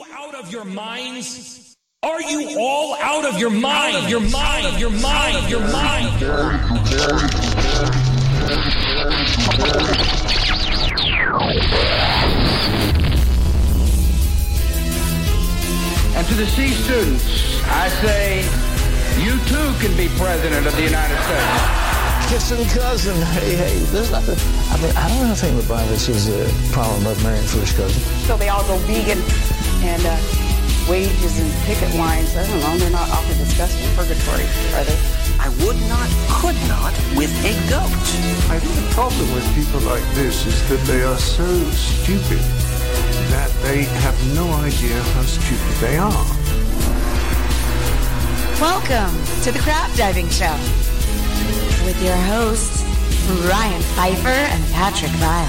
out of your minds? Are you all out of your mind? Out of your mind? Of your mind? Of your mind? And to the C students, I say, you too can be president of the United States. Kissing cousin, hey, there's nothing. I mean, I don't think the Bible says a problem about marrying first cousin. So they all go vegan and wages and picket lines. I don't know, they're not awfully discussed in purgatory, are they? I would not, could not with a goat. I think the problem with people like this is that they are so stupid that they have no idea how stupid they are. Welcome to the Crab Diving Show with your hosts, Ryan Pfeiffer and Patrick Vile.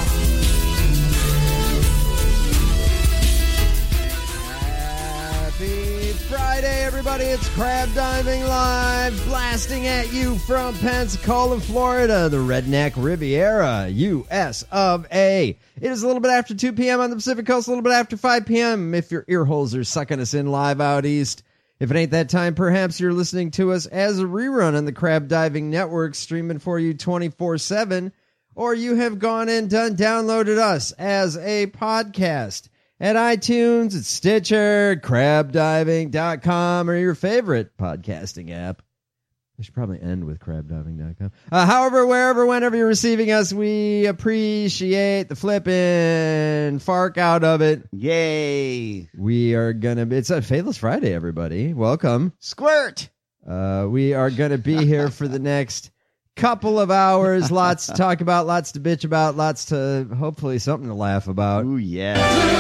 Happy Friday, everybody. It's Crab Diving Live, blasting at you from Pensacola, Florida, the Redneck Riviera, U.S. of A. It is a little bit after 2 p.m. on the Pacific Coast, a little bit after 5 p.m. if your ear holes are sucking us in live out east. If it ain't that time, perhaps you're listening to us as a rerun on the Crab Diving Network, streaming for you 24/7, or you have gone and downloaded us as a podcast at iTunes, at Stitcher, crabdiving.com, or your favorite podcasting app. I should probably end with crabdiving.com. However, wherever, whenever you're receiving us, we appreciate the flippin' fark out of it. Yay. We are gonna be, it's a Faithless Friday, everybody. Welcome. Squirt. We are gonna be here for the next couple of hours. Lots to talk about, lots to bitch about, lots to, hopefully, something to laugh about. Ooh, yeah.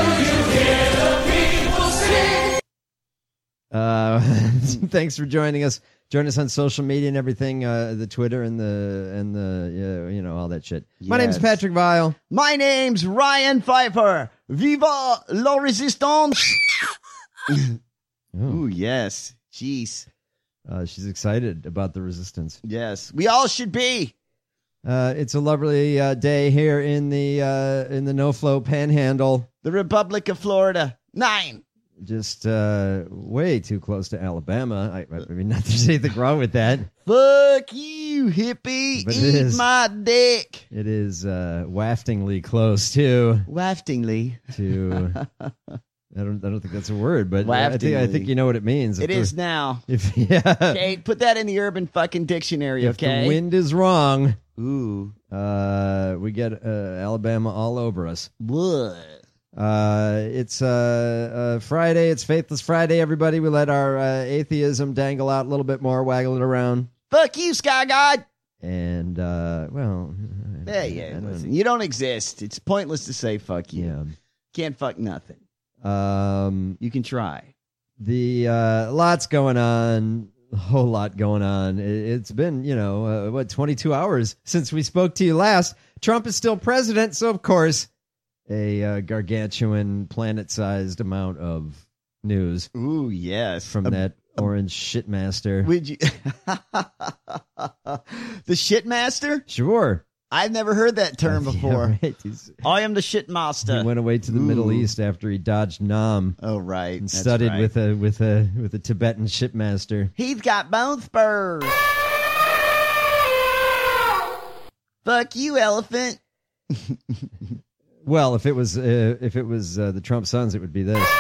Thanks for joining us. Join us on social media and everything, the Twitter and the you know, all that shit. Yes. My name's Patrick Vile. My name's Ryan Pfeiffer. Viva la resistance. Ooh, yes. Jeez. She's excited about the resistance. Yes, we all should be. It's a lovely day here in the no-flow panhandle. The Republic of Florida. 9. Just way too close to Alabama. I mean, not there's anything wrong with that. Fuck you, hippie. But Eat my dick. It is waftingly close to. Waftingly. To. I don't think that's a word, but I think you know what it means. It is now. Yeah. Okay, put that in the urban fucking dictionary, okay? If the wind is wrong. Ooh. We get Alabama all over us. What? It's Friday. It's Faithless Friday, everybody. We let our atheism dangle out a little bit more, waggle it around. Fuck you, Sky God. And, well. Listen, you don't exist. It's pointless to say fuck you. Yeah. Can't fuck nothing. You can try. The lots going on. A whole lot going on. It's been, 22 hours since we spoke to you last. Trump is still president, so of course, a gargantuan, planet-sized amount of news. Ooh, yes. From that orange shitmaster. Would you? The shitmaster? Sure. I've never heard that term before. Yeah, right. I am the shitmaster. He went away to the Middle East after he dodged Nam. Oh, right. And studied with a Tibetan shipmaster. He's got bone spurs. Fuck you, elephant. Well, if it was the Trump sons, it would be this.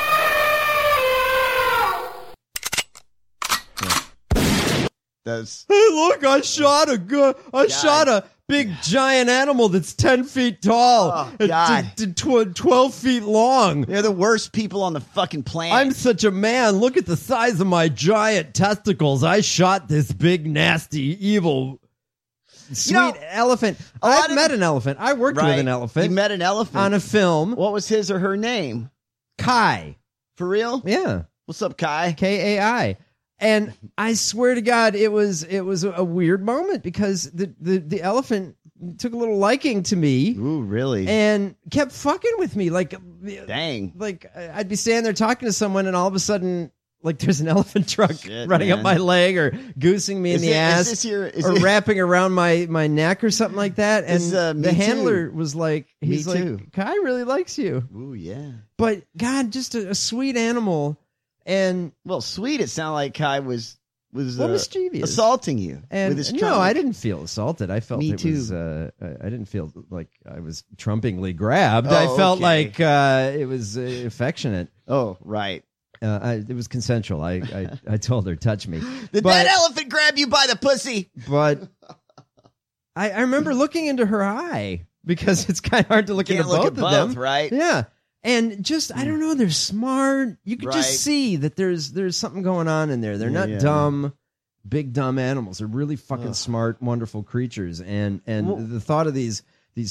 Hey, look! I shot a big giant animal that's 10 feet tall. Oh, God. 12 feet long. They're the worst people on the fucking planet. I'm such a man. Look at the size of my giant testicles. I shot this big, nasty, evil, sweet elephant. I've met an elephant. I worked with an elephant. You met an elephant? On a film. What was his or her name? Kai. For real? Yeah. What's up, Kai? Kai. And I swear to God, it was a weird moment because the elephant took a little liking to me. Ooh, really? And kept fucking with me. Like, dang. Like, I'd be standing there talking to someone, and all of a sudden, like there's an elephant trunk running up my leg or goosing me in the ass or wrapping around my neck or something like that. And the handler was like, he's like, Kai really likes you. Ooh, yeah. But God, just a sweet animal. And well, sweet. It sounded like Kai was mischievous, assaulting you with his trunk. No, I didn't feel assaulted. I felt was. I didn't feel like I was trumpingly grabbed. I felt like it was affectionate. Oh, right. It was consensual. I told her, touch me. Did that elephant grab you by the pussy? But I remember looking into her eye because it's kind of hard to look into both of them, right? Yeah. And just, I don't know, they're smart. You could just see that there's something going on in there. They're not dumb, big dumb animals. They're really fucking smart, wonderful creatures. And the thought of these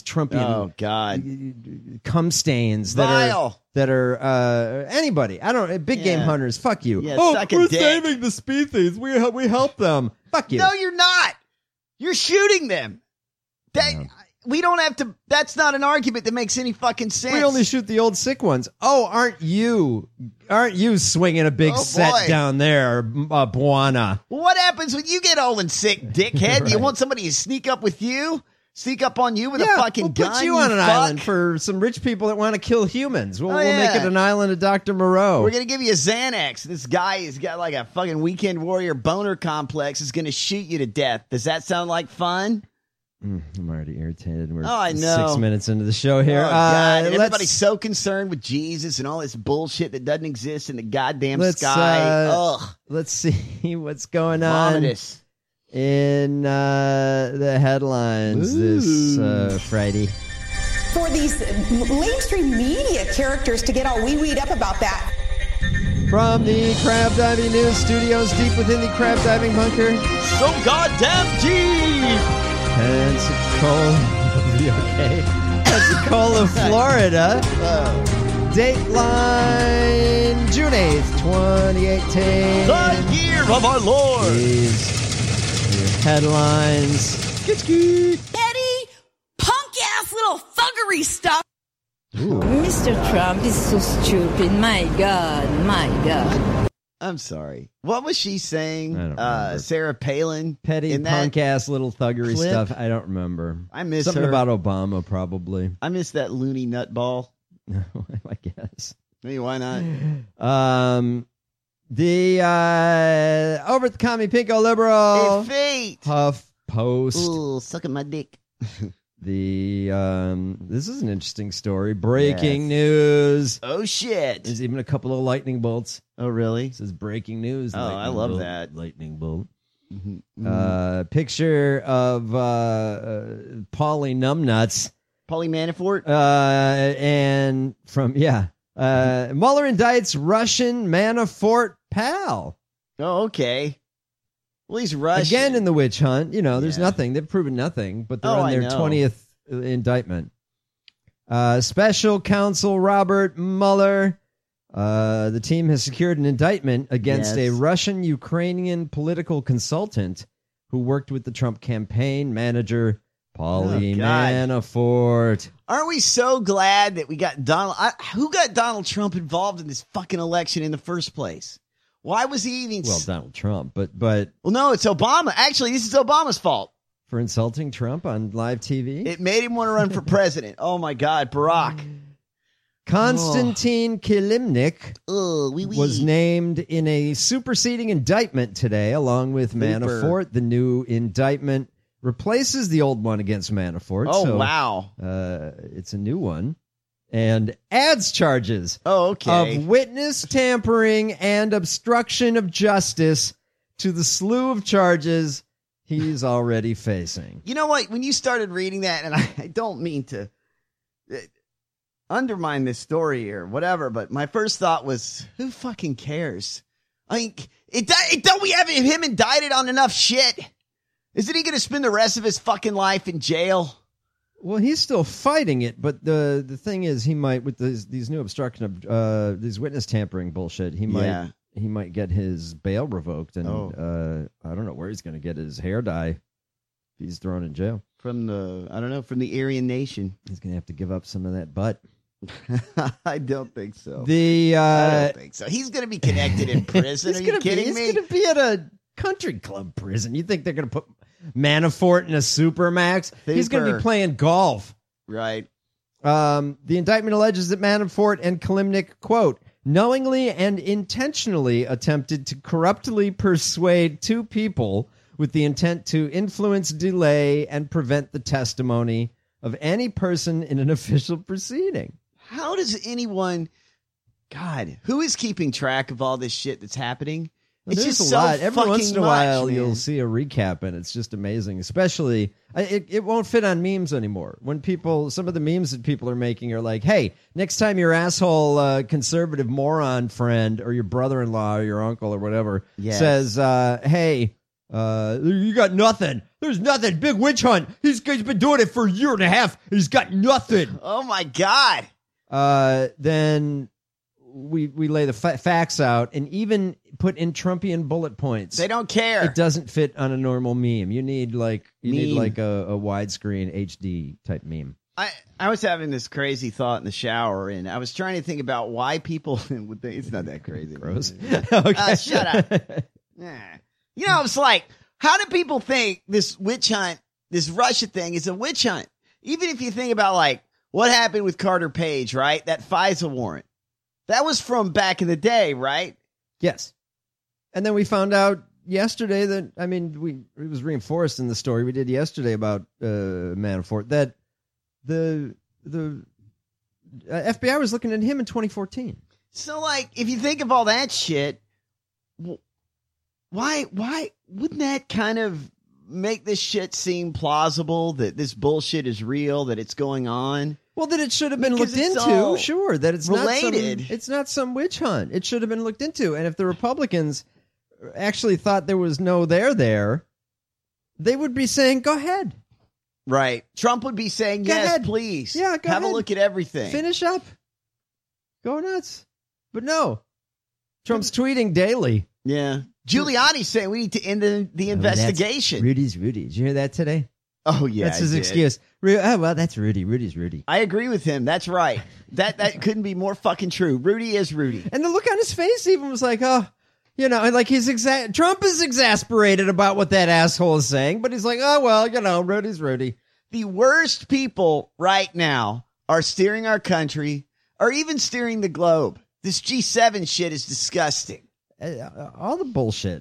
Trumpian cum stains that are anybody. I don't big game hunters. Fuck you. Yeah, we're saving the species. We help them. Fuck you. No, you're not. You're shooting them. We don't have to. That's not an argument that makes any fucking sense. We only shoot the old sick ones. Oh, aren't you swinging a big set down there, Buana? What happens when you get old and sick, dickhead? Right. You want somebody to sneak up with you? Sneak up on you with a fucking gun? Put you on an island for some rich people that want to kill humans. We'll make it an island of Dr. Moreau. We're going to give you a Xanax. This guy has got like a fucking weekend warrior boner complex. Is going to shoot you to death. Does that sound like fun? I'm already irritated. We're I know. 6 minutes into the show here. Oh, God. Everybody's so concerned with Jesus and all this bullshit that doesn't exist in the goddamn sky. Let's see what's going on in the headlines this Friday. For these mainstream media characters to get all wee-weed up about that. From the Crab Diving News Studios deep within the crab diving bunker. So goddamn deep! Pensacola, Florida. Dateline, June 8th, 2018. The year of our Lord. These headlines. Petty, punk-ass little thuggery stuff. Ooh. Mr. Trump is so stupid. My God. I'm sorry. What was she saying? Sarah Palin? Petty, punk-ass little thuggery clip? stuff. I don't remember. I miss something her. about Obama, probably. I miss that loony nutball. I guess. Hey, why not? The over at the Commie Pinko Liberal. Fate. Huff Post. Ooh, sucking my dick. This is an interesting story. Breaking news. Oh shit. There's even a couple of lightning bolts. Oh really? It says breaking news. Oh, I love that. Lightning bolt. Picture of Paulie Numbnuts. Paulie Manafort? And from Mueller indicts Russian Manafort pal. Oh, okay. Well, he's Russian. Again in the witch hunt. You know, there's nothing. They've proven nothing, but they're on their 20th indictment. Special counsel Robert Mueller. The team has secured an indictment against a Russian-Ukrainian political consultant who worked with the Trump campaign manager, Paulie Manafort. Aren't we so glad that we got Donald? Who got Donald Trump involved in this fucking election in the first place? Why was he even... Well, Donald Trump, but... Well, no, it's Obama. Actually, this is Obama's fault. For insulting Trump on live TV? It made him want to run for president. Oh, my God, Barack. Konstantin Kilimnik was named in a superseding indictment today, along with Manafort. The new indictment replaces the old one against Manafort. Oh, wow. It's a new one. And adds charges of witness tampering and obstruction of justice to the slew of charges he's already facing. You know what? When you started reading that, and I don't mean to undermine this story or whatever, but my first thought was, who fucking cares? I mean, don't we have him indicted on enough shit? Isn't he going to spend the rest of his fucking life in jail? Well, he's still fighting it, but the thing is, he might, with these new obstruction of these witness tampering bullshit, he might get his bail revoked, and I don't know where he's going to get his hair dye if he's thrown in jail. From the Aryan Nation. He's going to have to give up some of that butt. I don't think so. I don't think so. He's going to be connected in prison. Are you kidding me? He's going to be at a country club prison. You think they're going to put Manafort in a Supermax? He's going to be playing golf. Right. The indictment alleges that Manafort and Kilimnik, quote, knowingly and intentionally attempted to corruptly persuade two people with the intent to influence, delay, and prevent the testimony of any person in an official proceeding. How does anyone... God, who is keeping track of all this shit that's happening? Well, it's there's just a lot. so Every once in a while, man. you'll see a recap, and it's just amazing. Especially, it won't fit on memes anymore. When some of the memes that people are making are like, "Hey, next time your asshole conservative moron friend or your brother-in-law or your uncle or whatever says, hey, you got nothing. There's nothing. Big witch hunt. He's been doing it for a year and a half. He's got nothing." Oh my God. Then we lay the facts out and even put in Trumpian bullet points. They don't care. It doesn't fit on a normal meme. You need like a widescreen HD type meme. I was having this crazy thought in the shower, and I was trying to think about why people would think it's not that crazy. Gross. Okay. Shut up. You know, it's like, how do people think this witch hunt, this Russia thing is a witch hunt? Even if you think about like what happened with Carter Page, right? That FISA warrant. That was from back in the day, right? Yes. And then we found out yesterday that, it was reinforced in the story we did yesterday about Manafort, that the FBI was looking at him in 2014. So, like, if you think of all that shit, why wouldn't that kind of make this shit seem plausible, that this bullshit is real, that it's going on? Well, that it should have been looked into, sure. That it's related. It's not some witch hunt. It should have been looked into. And if the Republicans actually thought there was no there, they would be saying, go ahead. Right. Trump would be saying, go yes, ahead. please. Yeah, go Have ahead. a look at everything. Finish up. Go nuts. But no. Trump's tweeting daily. Yeah. Giuliani's saying we need to end the investigation. Rudy. Did you hear that today? Oh, yeah. That's his excuse. Oh, well, that's Rudy. Rudy's Rudy. I agree with him. That's right. That couldn't be more fucking true. Rudy is Rudy. And the look on his face even was like, oh, like Trump is exasperated about what that asshole is saying, but he's like, oh, well, Rudy's Rudy. The worst people right now are steering our country or even steering the globe. This G7 shit is disgusting. All the bullshit.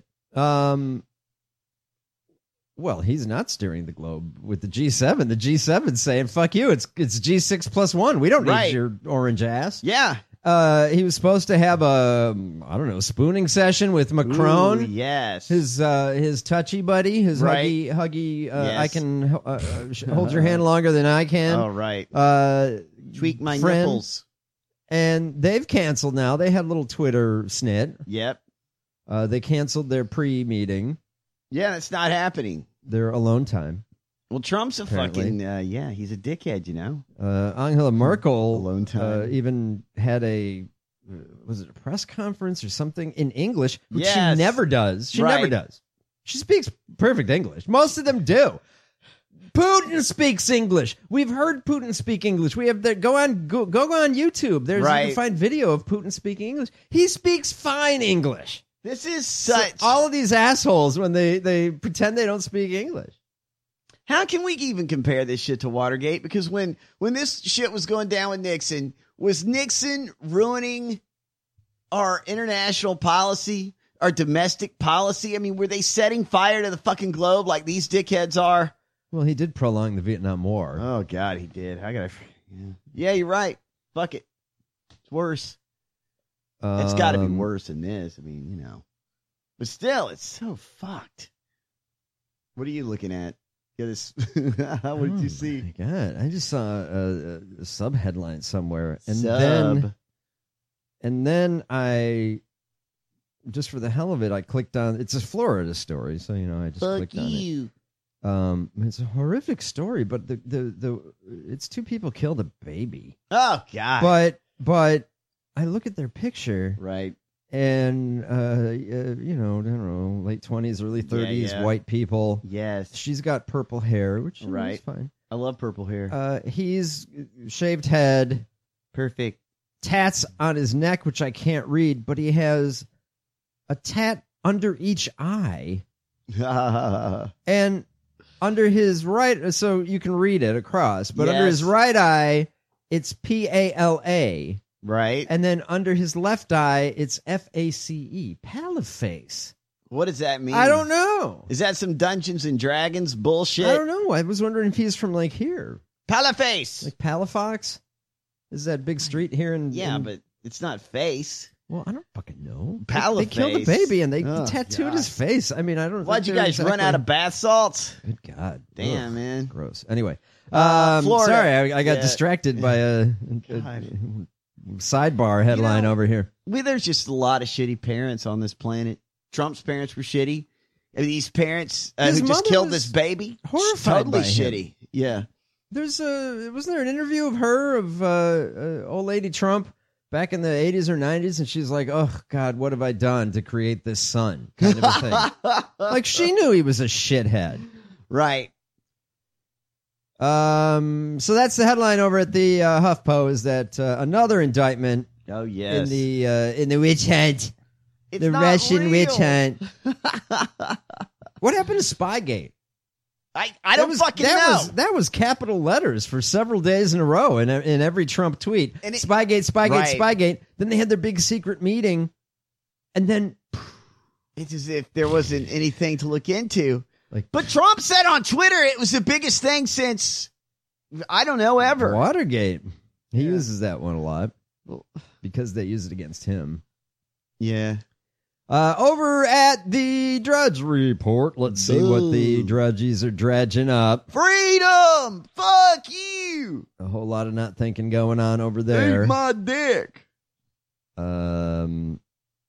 Well, he's not steering the globe with the G7. The G7's saying, fuck you, it's G6 plus 1. We don't need your orange ass. Yeah. He was supposed to have a spooning session with Macron. Ooh, yes. His touchy buddy, his huggy, yes. I can hold your hand longer than I can. Oh, right. Tweak my friend. nipples. And they've canceled now. They had a little Twitter snit. Yep. They canceled their pre-meeting. Yeah, that's not happening. Their alone time. Well, Trump's apparently. He's a dickhead, you know. Angela Merkel alone time. Even had was it a press conference or something in English, which yes. she never does. She never does. She speaks perfect English. Most of them do. Putin speaks English. We've heard Putin speak English. We have go on YouTube. You can find video of Putin speaking English. He speaks fine English. This is such... So all of these assholes, when they pretend they don't speak English. How can we even compare this shit to Watergate? Because when this shit was going down with Nixon, was Nixon ruining our international policy, our domestic policy? I mean, were they setting fire to the fucking globe like these dickheads are? Well, he did prolong the Vietnam War. Oh, God, he did. Yeah, you're right. Fuck it. It's worse. It's got to be worse than this. I mean, you know. But still, it's so fucked. What are you looking at? What did you see? My God, I just saw a sub headline somewhere, and then I, just for the hell of it, I clicked on. It's a Florida story, so I just clicked on it. It's a horrific story, but the it's two people killed a baby. Oh God! But I look at their picture, right? And I don't know, late 20s, early 30s, yeah. white people. Yes, she's got purple hair, which is fine. I love purple hair. He's shaved head, Perfect. tats on his neck, which I can't read, but he has a tat under each eye. And under his right, so you can read it across, but under his right eye, it's Pala. Right. And then under his left eye, it's FACE. Paliface. What does that mean? I don't know. Is that some Dungeons and Dragons bullshit? I don't know. I was wondering if he's from like here. Paliface. Like Palafox? Is that big street here in... Yeah, but it's not face. Well, I don't fucking know. Palaface. They killed the baby and they tattooed his face. I mean, I don't... Why'd you guys run out of bath salts? Good God. Damn, man. Gross. Anyway. Florida. Sorry, I got distracted by a sidebar headline over here. There's just a lot of shitty parents on this planet. Trump's parents were shitty. These parents who just killed this baby, horrified totally by shitty. Him. Yeah. Wasn't there an interview of her, of old lady Trump back in the 80s or 90s, and she's like, "Oh God, what have I done to create this son?" Kind of a thing. Like she knew he was a shithead, right? So that's the headline over at the HuffPo, is that another indictment. Oh yes, in the witch hunt. It's the not Russian real. witch hunt. What happened to Spygate? I don't fucking know. That was capital letters for several days in a row in every Trump tweet. Spygate, Spygate. Then they had their big secret meeting, and then it's as if there wasn't anything to look into. But Trump said on Twitter it was the biggest thing since, I don't know, ever. Watergate. He uses that one a lot because they use it against him. Yeah. Over at the Drudge Report, let's see what the drudgies are dredging up. Freedom! Fuck you! A whole lot of not thinking going on over there. Eat my dick! And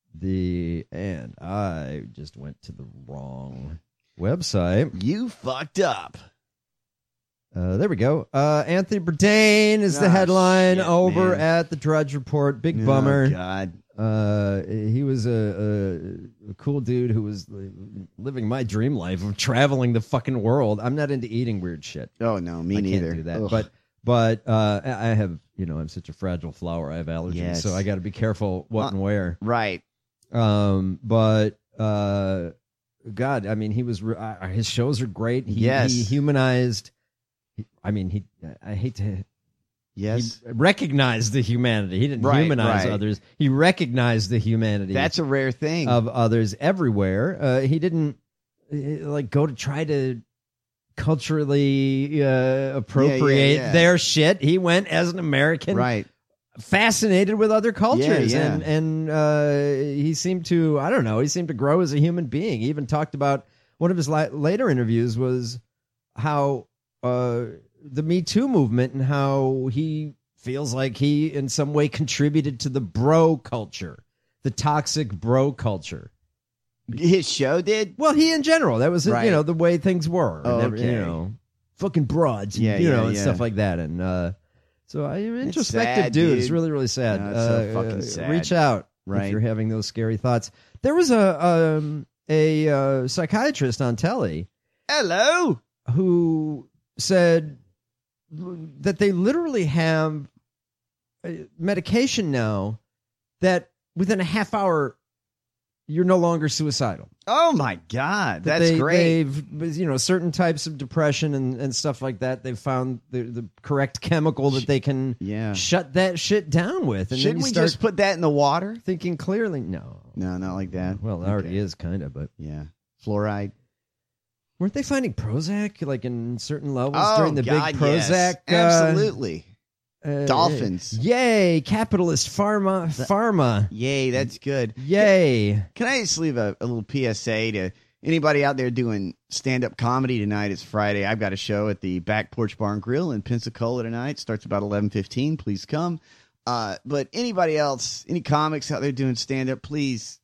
I just went to the wrong website. You fucked up. There we go. Anthony Bourdain is the headline over at the Drudge Report. Big bummer. Oh, God. He was a cool dude who was living my dream life of traveling the fucking world. I'm not into eating weird shit. Oh no, me neither. Can't do that. But I have, I'm such a fragile flower. I have allergies, so I got to be careful what and where. Right. But God, I mean, he was. His shows are great. He humanized. I hate to. Yes. He recognized the humanity. He didn't humanize others. He recognized the humanity. That's a rare thing. Of others everywhere. He didn't go to try to culturally appropriate their shit. He went as an American, fascinated with other cultures. And he seemed to, I don't know, he seemed to grow as a human being. He even talked about, one of his later interviews was how the Me Too movement and how he feels like he in some way contributed to the bro culture, the toxic bro culture. His show did? Well, he in general. That was, the way things were. Oh, and okay. Fucking broads, and stuff like that. And so I'm an introspective sad, dude. It's really, really sad. No, it's so fucking sad. Reach out if you're having those scary thoughts. There was a psychiatrist on telly. Hello. Who said that they literally have medication now that within a half hour you're no longer suicidal. Oh my God, that's great. They've, certain types of depression and stuff like that. They've found the correct chemical that they can shut that shit down with. And shouldn't we just put that in the water? Thinking clearly, no, not like that. Well, it already is kind of, but fluoride. Weren't they finding Prozac like in certain levels during the big Prozac? Yes. Absolutely. Dolphins. Yay, capitalist pharma. Yay, that's good. Yay. Can I just leave a little PSA to anybody out there doing stand-up comedy tonight? It's Friday. I've got a show at the Back Porch Bar and Grill in Pensacola tonight. Starts about 11:15. Please come. But anybody else, any comics out there doing stand-up, please,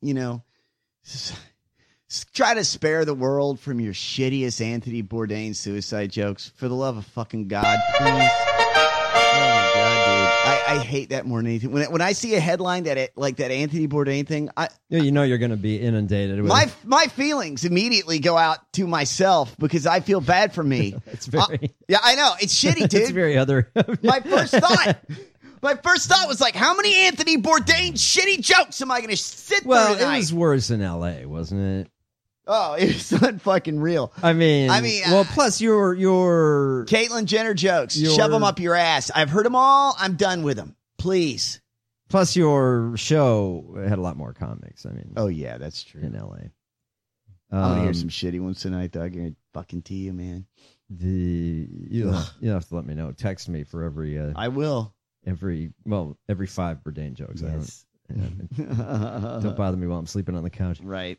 try to spare the world from your shittiest Anthony Bourdain suicide jokes. For the love of fucking God, please. Oh my God, dude! I hate that more than anything. When I see a headline that Anthony Bourdain thing, you're going to be inundated with my feelings immediately go out to myself because I feel bad for me. It's very I know it's shitty, dude. It's very other. My first thought. My first thought was like, how many Anthony Bourdain shitty jokes am I going to sit through Well, tonight? it was worse in L.A., wasn't it? Oh, it was unfucking real. I mean, well, plus your Caitlyn Jenner jokes, shove them up your ass. I've heard them all. I'm done with them. Please. Plus your show had a lot more comics. I mean, oh yeah, that's true. In L.A., I want to hear some shitty ones tonight, though. I can fucking tell you, man. You'll have to let me know. Text me for every. I will. Every 5 Bourdain jokes. Yes. Don't bother me while I'm sleeping on the couch. Right.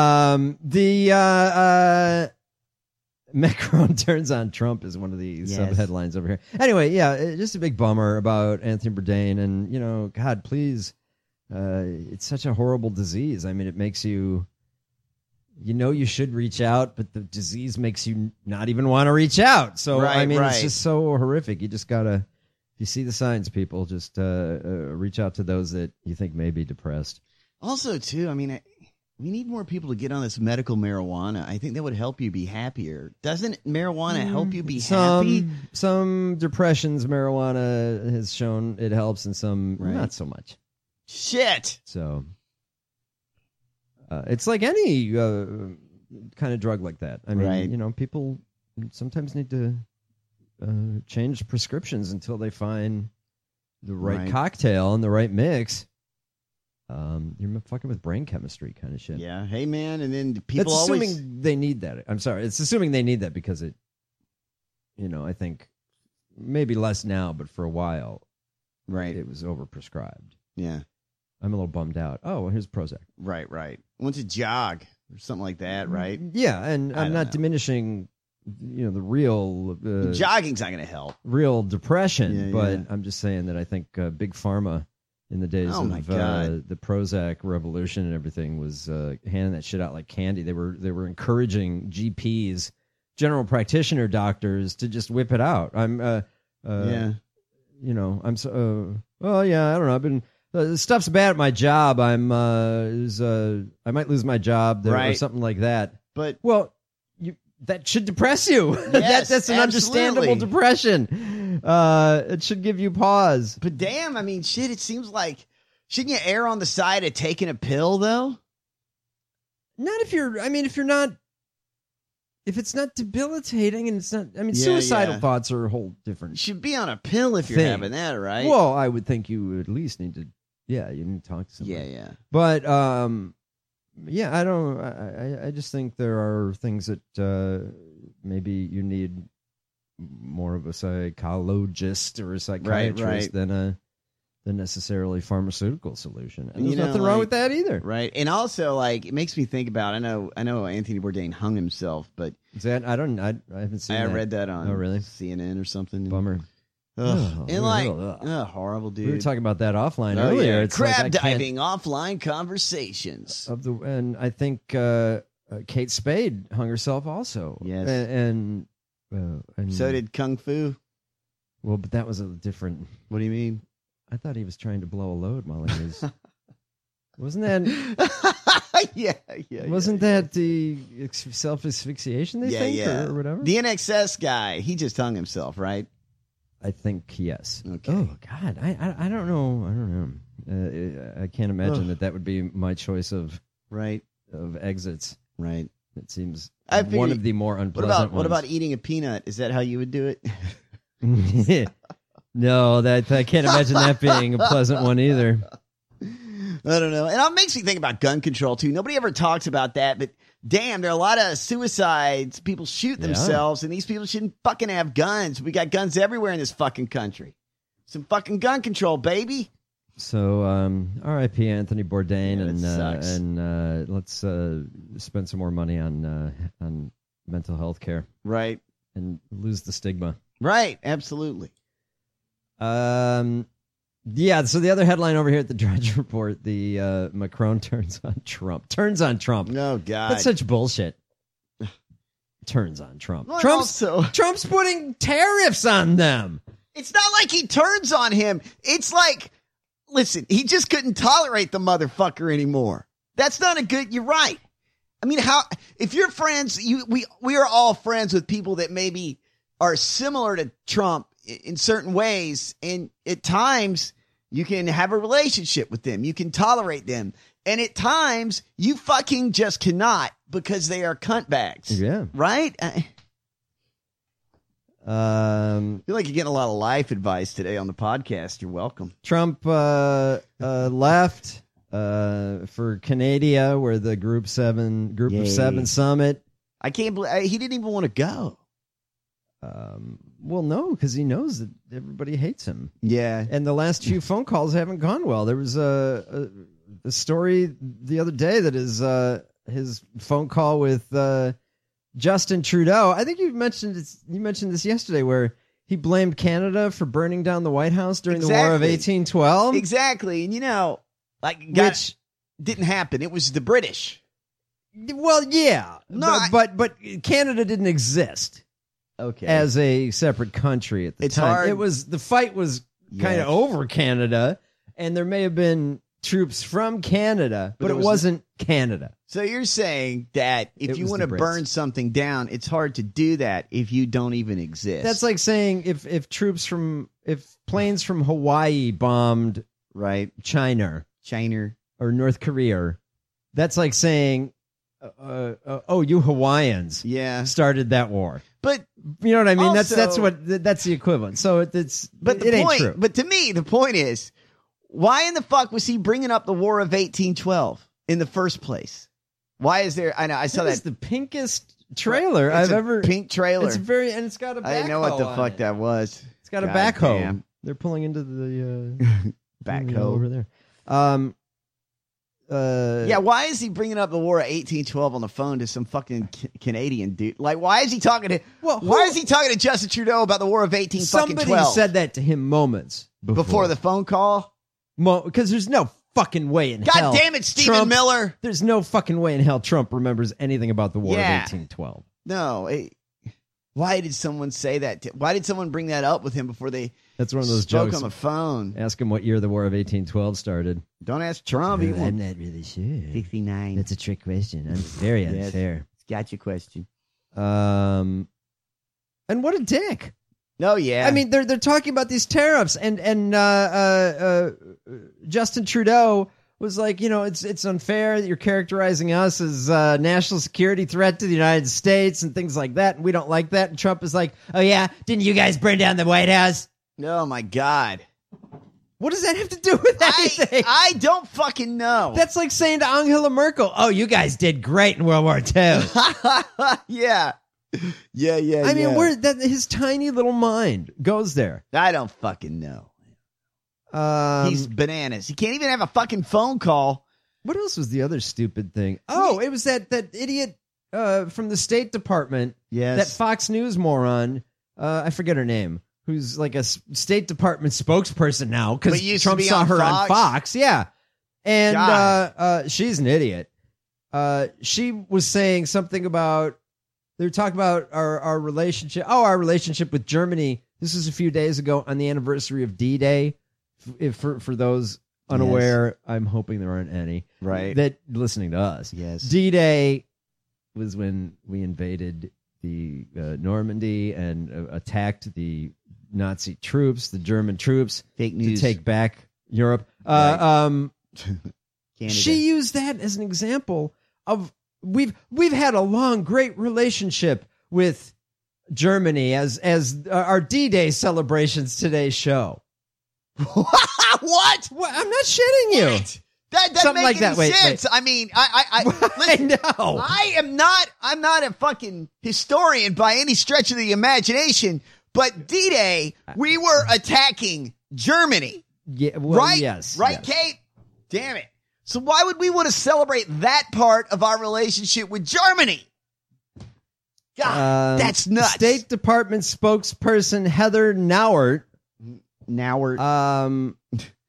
Macron turns on Trump is one of the sub-headlines over here. Anyway, just a big bummer about Anthony Bourdain. And, God, please, it's such a horrible disease. I mean, it makes you, you should reach out, but the disease makes you not even want to reach out. So, it's just so horrific. You just got to... If you see the signs, people, just reach out to those that you think may be depressed. Also, too, I mean, we need more people to get on this medical marijuana. I think that would help you be happier. Doesn't marijuana help you be happy? Some depressions, marijuana has shown it helps, and some not so much. Shit. So it's like any kind of drug like that. I mean, people sometimes need to change prescriptions until they find the right cocktail and the right mix. You're fucking with brain chemistry kind of shit. Yeah. Hey, man. And then people That's always... assuming they need that. I'm sorry. It's assuming they need that because it, I think maybe less now, but for a while, it was overprescribed. Yeah. I'm a little bummed out. Oh, well, here's Prozac. Right. Once a jog or something like that, right? Yeah. And I'm not diminishing... the real jogging's not going to help. Real depression, but I'm just saying that I think Big Pharma in the days of the Prozac revolution and everything was handing that shit out like candy. They were encouraging GPs, general practitioner doctors, to just whip it out. I'm I don't know. I've been stuff's bad at my job. I might lose my job there or something like that. But that should depress you. Yes, that's an understandable depression. It should give you pause. But damn, I mean, shit, it seems like, shouldn't you err on the side of taking a pill, though? Not if it's not debilitating and it's not, suicidal thoughts are a whole different. You should be on a pill if you're having that, right? Well, I would think you at least need to, you need to talk to somebody. Yeah. But, I don't. I just think there are things that maybe you need more of a psychologist or a psychiatrist than a necessarily pharmaceutical solution. And there's nothing wrong with that either, right? And also, it makes me think about. I know Anthony Bourdain hung himself, but is that I haven't seen. I read that on CNN or something. Bummer. Horrible, dude. We were talking about that offline earlier. Yeah. It's crab diving offline conversations and I think Kate Spade hung herself also. Yes, and so did Kung Fu. Well, but that was a different. What do you mean? I thought he was trying to blow a load while he was. Wasn't that? Yeah. Wasn't that the self asphyxiation they think or whatever? The NXS guy, he just hung himself, right? I think yes. Okay. Oh God, I don't know. I can't imagine that would be my choice of exits. Right. It seems one of the more unpleasant. What about eating a peanut? Is that how you would do it? No, I can't imagine that being a pleasant one either. I don't know. And it makes me think about gun control too. Nobody ever talks about that, but damn, there are a lot of suicides. People shoot themselves, and these people shouldn't fucking have guns. We got guns everywhere in this fucking country. Some fucking gun control, baby. So, R.I.P. Anthony Bourdain, sucks. and let's spend some more money on mental health care, right? And lose the stigma, right? Absolutely. Yeah, so the other headline over here at the Drudge Report, the Macron turns on Trump. Oh, God. That's such bullshit. Turns on Trump. Well, Trump's putting tariffs on them. It's not like he turns on him. It's like, listen, he just couldn't tolerate the motherfucker anymore. That's not a good, you're right. I mean, if you're friends, we are all friends with people that maybe are similar to Trump in certain ways. And at times you can have a relationship with them. You can tolerate them. And at times you fucking just cannot because they are cunt bags. Yeah. Right? I feel like you're getting a lot of life advice today on the podcast. You're welcome. Trump left for Canada, where the Group of Seven summit. I can't believe he didn't even want to go. Well, no, because he knows that everybody hates him. Yeah. And the last few phone calls haven't gone well. There was a story the other day that his phone call with Justin Trudeau. I think you mentioned this yesterday, where he blamed Canada for burning down the White House during the War of 1812. Exactly. And which didn't happen. It was the British. Well, yeah. No, but Canada didn't exist. Okay. As a separate country at the time. Hard. The fight was kind of over Canada, and there may have been troops from Canada, but it wasn't Canada. So you're saying that if you want to burn something down, it's hard to do that if you don't even exist. That's like saying if planes from Hawaii bombed China or North Korea, that's like saying you Hawaiians started that war. But you know what I mean? Also, that's the equivalent. So it ain't true. But to me, the point is, why in the fuck was he bringing up the War of 1812 in the first place? Why is there? I know I saw that. It's the pinkest trailer I've ever. Pink trailer. It's and it's got a backhoe. I didn't know what the fuck that was. It's got a backhoe. Damn. They're pulling into the backhoe over there. Why is he bringing up the War of 1812 on the phone to some fucking Canadian dude? Like, why is he talking to? Why is he talking to Justin Trudeau about the War of 1812? Somebody said that to him moments before the phone call. Because there's no fucking way in hell. God damn it, Stephen Miller! There's no fucking way in hell Trump remembers anything about the War of 1812. No. Why did someone say that? Why did someone bring that up with him before they? That's one of those spoke jokes on the phone. Ask him what year the War of 1812 started. Don't ask Trump. I'm not really sure. 69. That's a trick question. I'm very unfair. Got your question. And what a dick. Oh yeah. I mean, they're talking about these tariffs, and Justin Trudeau was like, it's unfair that you're characterizing us as a national security threat to the United States and things like that, and we don't like that. And Trump is like, oh yeah, didn't you guys burn down the White House? Oh my God. What does that have to do with anything? I don't fucking know. That's like saying to Angela Merkel, oh, you guys did great in World War II. Yeah. I mean, his tiny little mind goes there. I don't fucking know. He's bananas. He can't even have a fucking phone call. What else was the other stupid thing? Oh, it was that idiot from the State Department. Yes. That Fox News moron. I forget her name. Who's like a State Department spokesperson now because Trump saw her on Fox. Yeah. And she's an idiot. She was saying something about, they were talking about our relationship. Oh, our relationship with Germany. This was a few days ago on the anniversary of D-Day. For those unaware, I'm hoping there aren't any. Right. That listening to us. Yes. D-Day was when we invaded the Normandy and attacked the Nazi troops, the German troops, fake news, to take back Europe. Right. She used that as an example of we've had a long, great relationship with Germany as our D-Day celebrations today show. What? I'm not shitting you. What? That doesn't Something make like any that. sense. Wait. I mean, listen, I know. I'm not a fucking historian by any stretch of the imagination, but D-Day, we were attacking Germany. Yeah, well, right? Yes. Right, yes. Kate? Damn it. So why would we want to celebrate that part of our relationship with Germany? God, that's nuts. State Department spokesperson Heather Nauert. Heather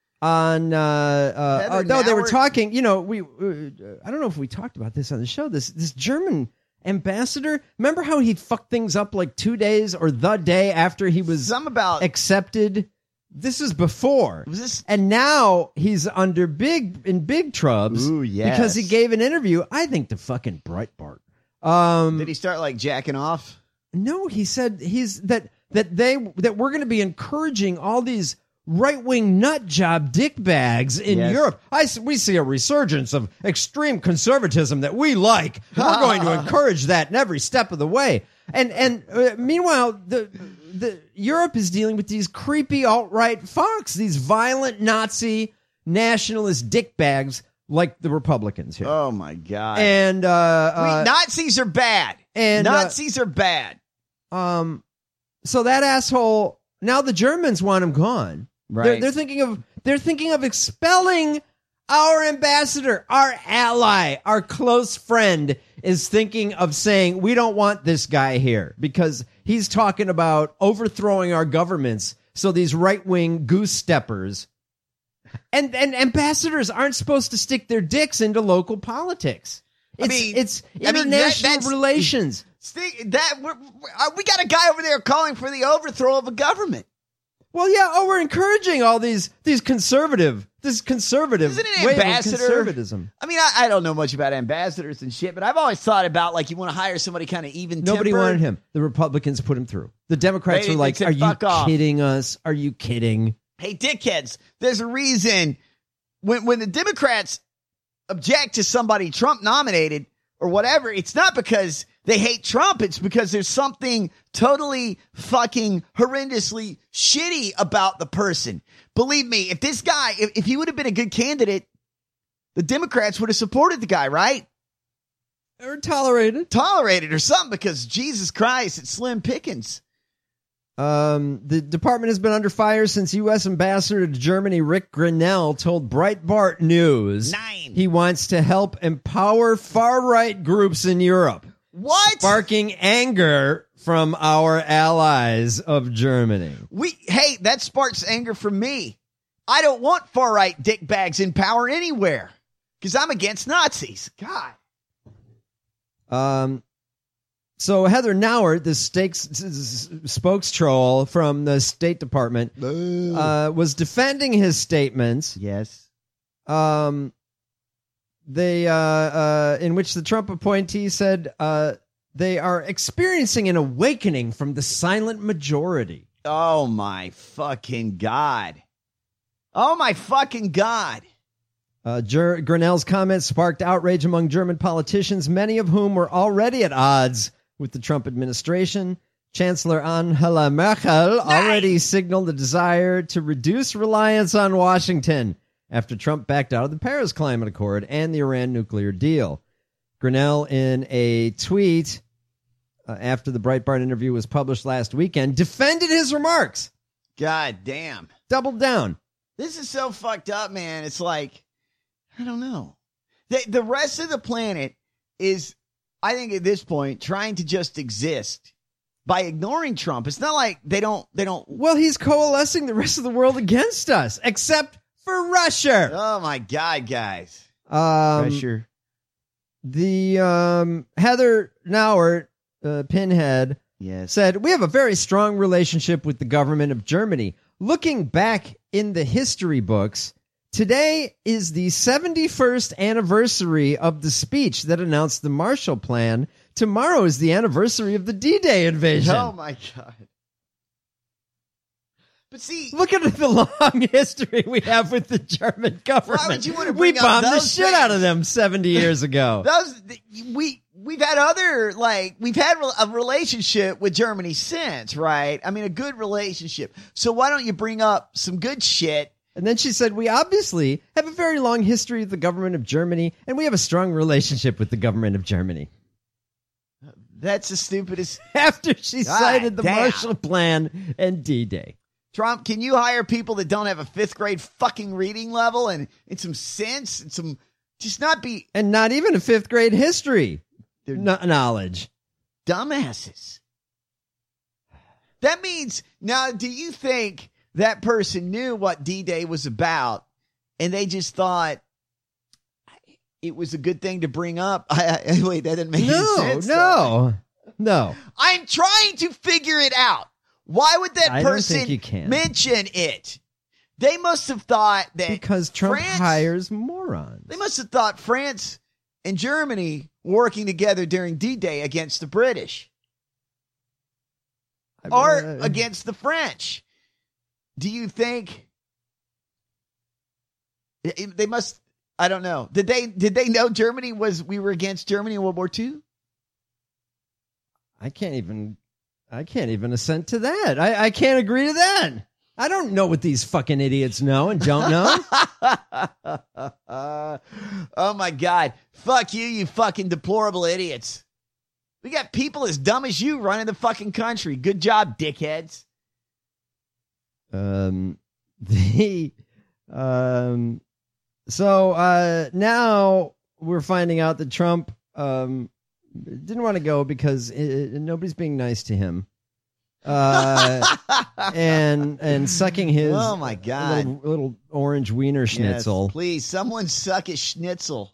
they were talking, I don't know if we talked about this on the show, this German ambassador, remember how he fucked things up like 2 days or the day after he was accepted? This is before. And now he's under big trubs. Ooh, yes. Because he gave an interview, I think, to fucking Breitbart. Did he start like jacking off? No, he said that we're going to be encouraging all these right-wing nut job dickbags in Europe. We see a resurgence of extreme conservatism that we like. We're going to encourage that in every step of the way. And meanwhile, the Europe is dealing with these creepy alt-right fucks, these violent Nazi nationalist dickbags like the Republicans here. Oh my God! And Nazis are bad. And Nazis are bad. So that asshole. Now the Germans want him gone. Right. They're thinking of expelling our ambassador, our ally, our close friend is thinking of saying we don't want this guy here because he's talking about overthrowing our governments. So these right-wing goose steppers and ambassadors aren't supposed to stick their dicks into local politics. It's international relations. We got a guy over there calling for the overthrow of a government. Well, yeah. We're encouraging all this conservative Isn't an wave of ambassador conservatism. I mean, I don't know much about ambassadors and shit, but I've always thought about like you want to hire somebody kind of even. Nobody wanted him. The Republicans put him through. The Democrats were like, "Are you kidding us? Are you kidding?" Hey, dickheads! There's a reason when the Democrats object to somebody Trump nominated or whatever, it's not because they hate Trump. It's because there's something totally fucking horrendously shitty about the person. Believe me, if this guy, if he would have been a good candidate, the Democrats would have supported the guy, right? Or tolerated or something, because Jesus Christ, it's slim pickings. The department has been under fire since U.S. Ambassador to Germany Rick Grenell told Breitbart News he wants to help empower far-right groups in Europe. What? Sparking anger from our allies of Germany. Hey, that sparks anger from me. I don't want far-right dickbags in power anywhere because I'm against Nazis. God. So Heather Nauert, the spokestroll from the State Department, was defending his statements. Yes. In which the Trump appointee said they are experiencing an awakening from the silent majority. Oh, my fucking God. Oh, my fucking God. Grenell's comments sparked outrage among German politicians, many of whom were already at odds with the Trump administration. Chancellor Angela Merkel already signaled a desire to reduce reliance on Washington after Trump backed out of the Paris Climate Accord and the Iran nuclear deal. Grenell, in a tweet after the Breitbart interview was published last weekend, defended his remarks. God damn. Doubled down. This is so fucked up, man. It's like, I don't know. The rest of the planet is, I think at this point, trying to just exist by ignoring Trump. It's not like they don't. Well, he's coalescing the rest of the world against us, except for Russia. Oh my God, guys. Pressure. The Heather Nauert, Pinhead, said, "We have a very strong relationship with the government of Germany. Looking back in the history books, today is the 71st anniversary of the speech that announced the Marshall Plan. Tomorrow is the anniversary of the D-Day invasion." Oh my God. But see, look at the long history we have with the German government. Why would you want to bring we bombed up the those shit things? out of them 70 years ago. We've had a relationship with Germany since, right? I mean, a good relationship. So why don't you bring up some good shit? And then she said, "We obviously have a very long history with the government of Germany, and we have a strong relationship with the government of Germany." That's the stupidest. After she cited the damn. Marshall Plan and D-Day. Trump, can you hire people that don't have a 5th grade fucking reading level and some sense and some just not be and not even a 5th grade history knowledge? Dumbasses. That means now, do you think that person knew what D-Day was about and they just thought it was a good thing to bring up? Wait, that didn't make any sense. No. I'm trying to figure it out. Why would that person mention it? They must have thought that because Trump hires morons. They must have thought France and Germany were working together during D-Day against the British. or against the French. Do you think they must? I don't know. Did they know we were against Germany in World War II? I can't even assent to that. I can't agree to that. I don't know what these fucking idiots know and don't know. Oh my God. Fuck you fucking deplorable idiots. We got people as dumb as you running the fucking country. Good job, dickheads. So now we're finding out that Trump didn't want to go because nobody's being nice to him. And sucking his oh my God little orange wiener schnitzel. Yes, please, someone suck his schnitzel.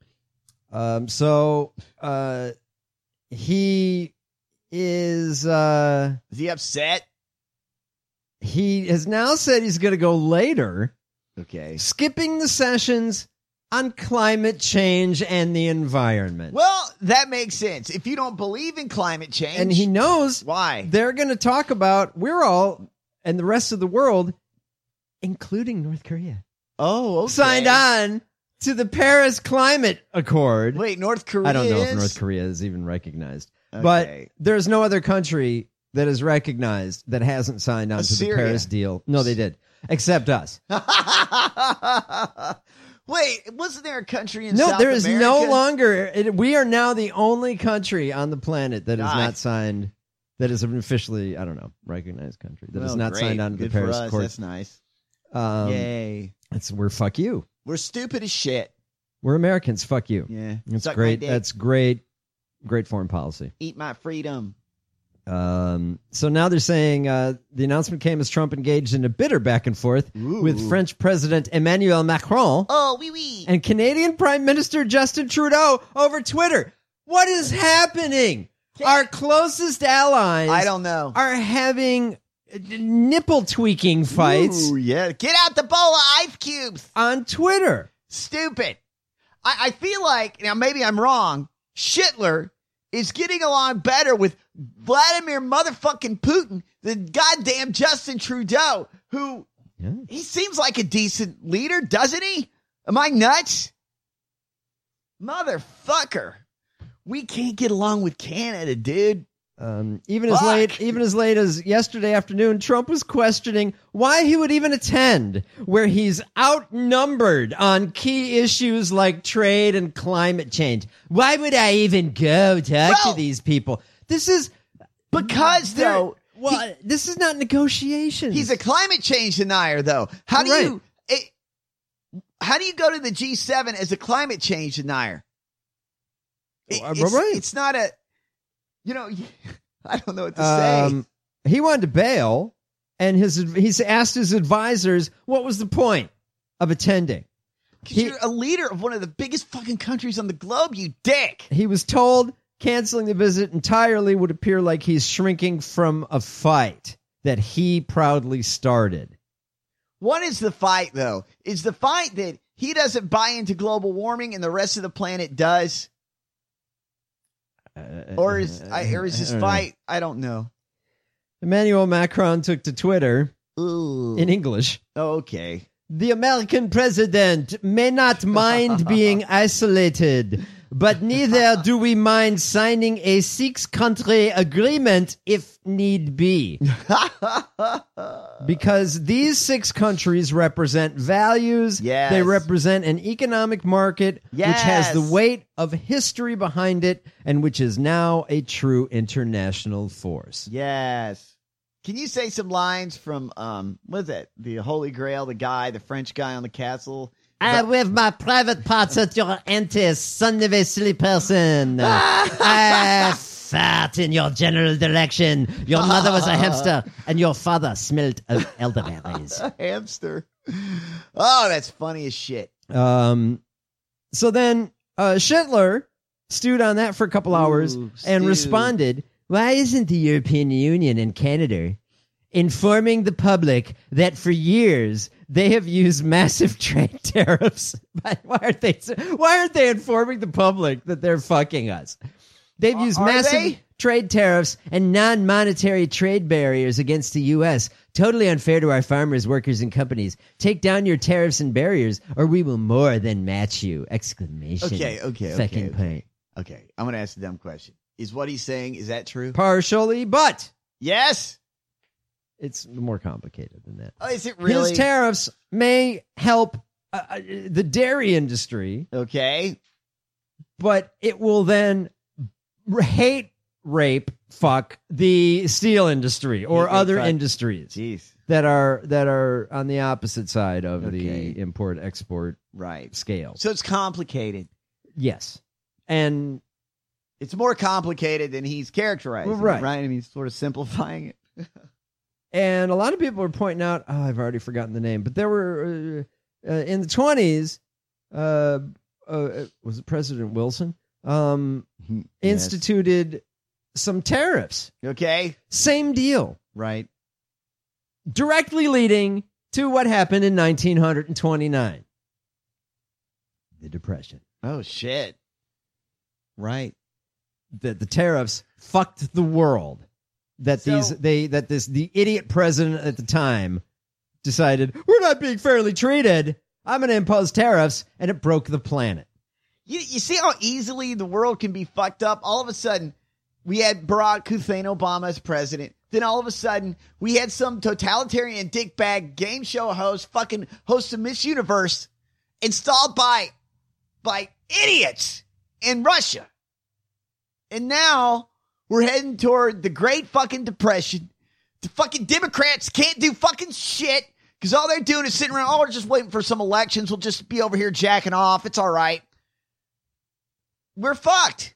So he is he upset? He has now said he's going to go later. Okay. Skipping the sessions on climate change and the environment. Well, that makes sense. If you don't believe in climate change. And he knows why. They're going to talk about, we're all, and the rest of the world, including North Korea. Oh, okay. Signed on to the Paris Climate Accord. Wait, North Korea I don't know is? if North Korea is even recognized. Okay. But there's no other country that is recognized that hasn't signed on to the Paris deal. No, they did. Except us. Wait, wasn't there a country in South America? No, there is no longer. We are now the only country on the planet that is not signed, that is an officially, I don't know, recognized country that is not signed on to the Paris Accord. That's nice. Yay. We're fuck you. We're stupid as shit. We're Americans. Fuck you. Yeah. That's great. That's great. Great foreign policy. Eat my freedom. So now they're saying the announcement came as Trump engaged in a bitter back and forth with French President Emmanuel Macron and Canadian Prime Minister Justin Trudeau over Twitter. What is happening? Our closest allies, I don't know, are having nipple tweaking fights. Ooh, yeah. Get out the bowl of ice cubes on Twitter. Stupid. I feel like, now maybe I'm wrong, Schittler is getting along better with Vladimir motherfucking Putin than goddamn Justin Trudeau, who he seems like a decent leader, doesn't he? Am I nuts? Motherfucker. We can't get along with Canada, dude. Even as late as yesterday afternoon, Trump was questioning why he would even attend, where he's outnumbered on key issues like trade and climate change. Why would I even go talk to these people? This is because this is not negotiations. He's a climate change denier, though. How do you go to the G7 as a climate change denier? It's not a. You know, I don't know what to say. He wanted to bail, and he's asked his advisors, what was the point of attending? Because you're a leader of one of the biggest fucking countries on the globe, you dick. He was told canceling the visit entirely would appear like he's shrinking from a fight that he proudly started. What is the fight, though? Is the fight that he doesn't buy into global warming and the rest of the planet does? Or is his fight? I don't know. Emmanuel Macron took to Twitter in English. Okay. The American president may not mind being isolated, but neither do we mind signing a 6-country agreement if need be. Because these 6 countries represent values. Yes. They represent an economic market which has the weight of history behind it and which is now a true international force. Yes. Can you say some lines from, what is it? The Holy Grail, the French guy on the castle? I wave my private parts at your auntie, son of a silly person. I fart in your general direction. Your mother was a hamster, and your father smelled of elderberries. A hamster. Oh, that's funny as shit. So then Schittler stewed on that for a couple hours and responded, why isn't the European Union and Canada informing the public that for years they have used massive trade tariffs? Why aren't they informing the public that they're fucking us? They've used massive trade tariffs and non-monetary trade barriers against the U.S. Totally unfair to our farmers, workers, and companies. Take down your tariffs and barriers, or we will more than match you! Exclamation. Second point. Okay, I'm going to ask a dumb question. Is what he's saying, is that true? Partially, but yes. It's more complicated than that. Oh, is it really? His tariffs may help the dairy industry. Okay. But it will then fuck the steel industry or other industries that are on the opposite side of the import-export scale. So it's complicated. Yes. And it's more complicated than he's characterizing, right? I mean, he's sort of simplifying it. And a lot of people are pointing out, I've already forgotten the name, but there were, in the 20s, was it President Wilson? Instituted some tariffs. Okay. Same deal. Right. Directly leading to what happened in 1929. The Depression. Oh, shit. Right. The tariffs fucked the world. The idiot president at the time decided, we're not being fairly treated. I'm going to impose tariffs, and it broke the planet. You see how easily the world can be fucked up? All of a sudden, we had Barack Hussein Obama as president. Then all of a sudden, we had some totalitarian dickbag game show host, fucking host of Miss Universe, installed by idiots in Russia. And now we're heading toward the Great fucking Depression. The fucking Democrats can't do fucking shit because all they're doing is sitting around, we're just waiting for some elections. We'll just be over here jacking off. It's all right. We're fucked.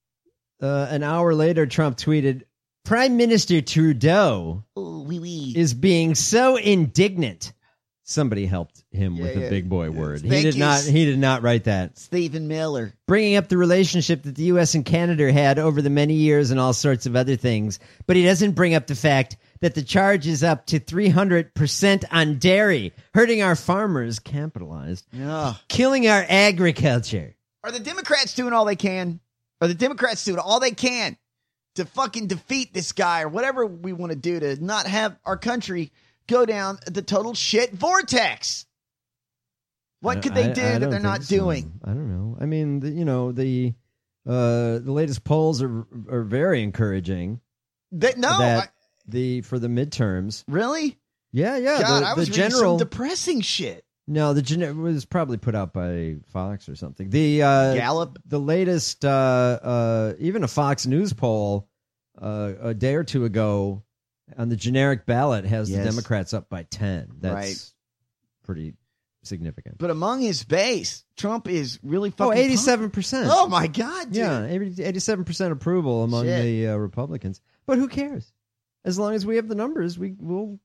An hour later, Trump tweeted, Prime Minister Trudeau is being so indignant. Somebody helped him with the big boy word. He did not write that. Stephen Miller. Bringing up the relationship that the U.S. and Canada had over the many years and all sorts of other things. But he doesn't bring up the fact that the charge is up to 300% on dairy, hurting our farmers, capitalized, killing our agriculture. Are the Democrats doing all they can? Are the Democrats doing all they can to fucking defeat this guy or whatever we want to do to not have our country go down the total shit vortex? What could they do that they're not doing? I don't know. I mean, the latest polls are very encouraging. For the midterms. Really? Yeah. God, I was reading some depressing shit. No, it was probably put out by Fox or something. The Gallup, the latest, even a Fox News poll a day or two ago on the generic ballot has the Democrats up by 10. That's pretty significant. But among his base, Trump is really fucking 87%. Oh my God, dude. Yeah, 87% approval among the Republicans. But who cares? As long as we have the numbers, we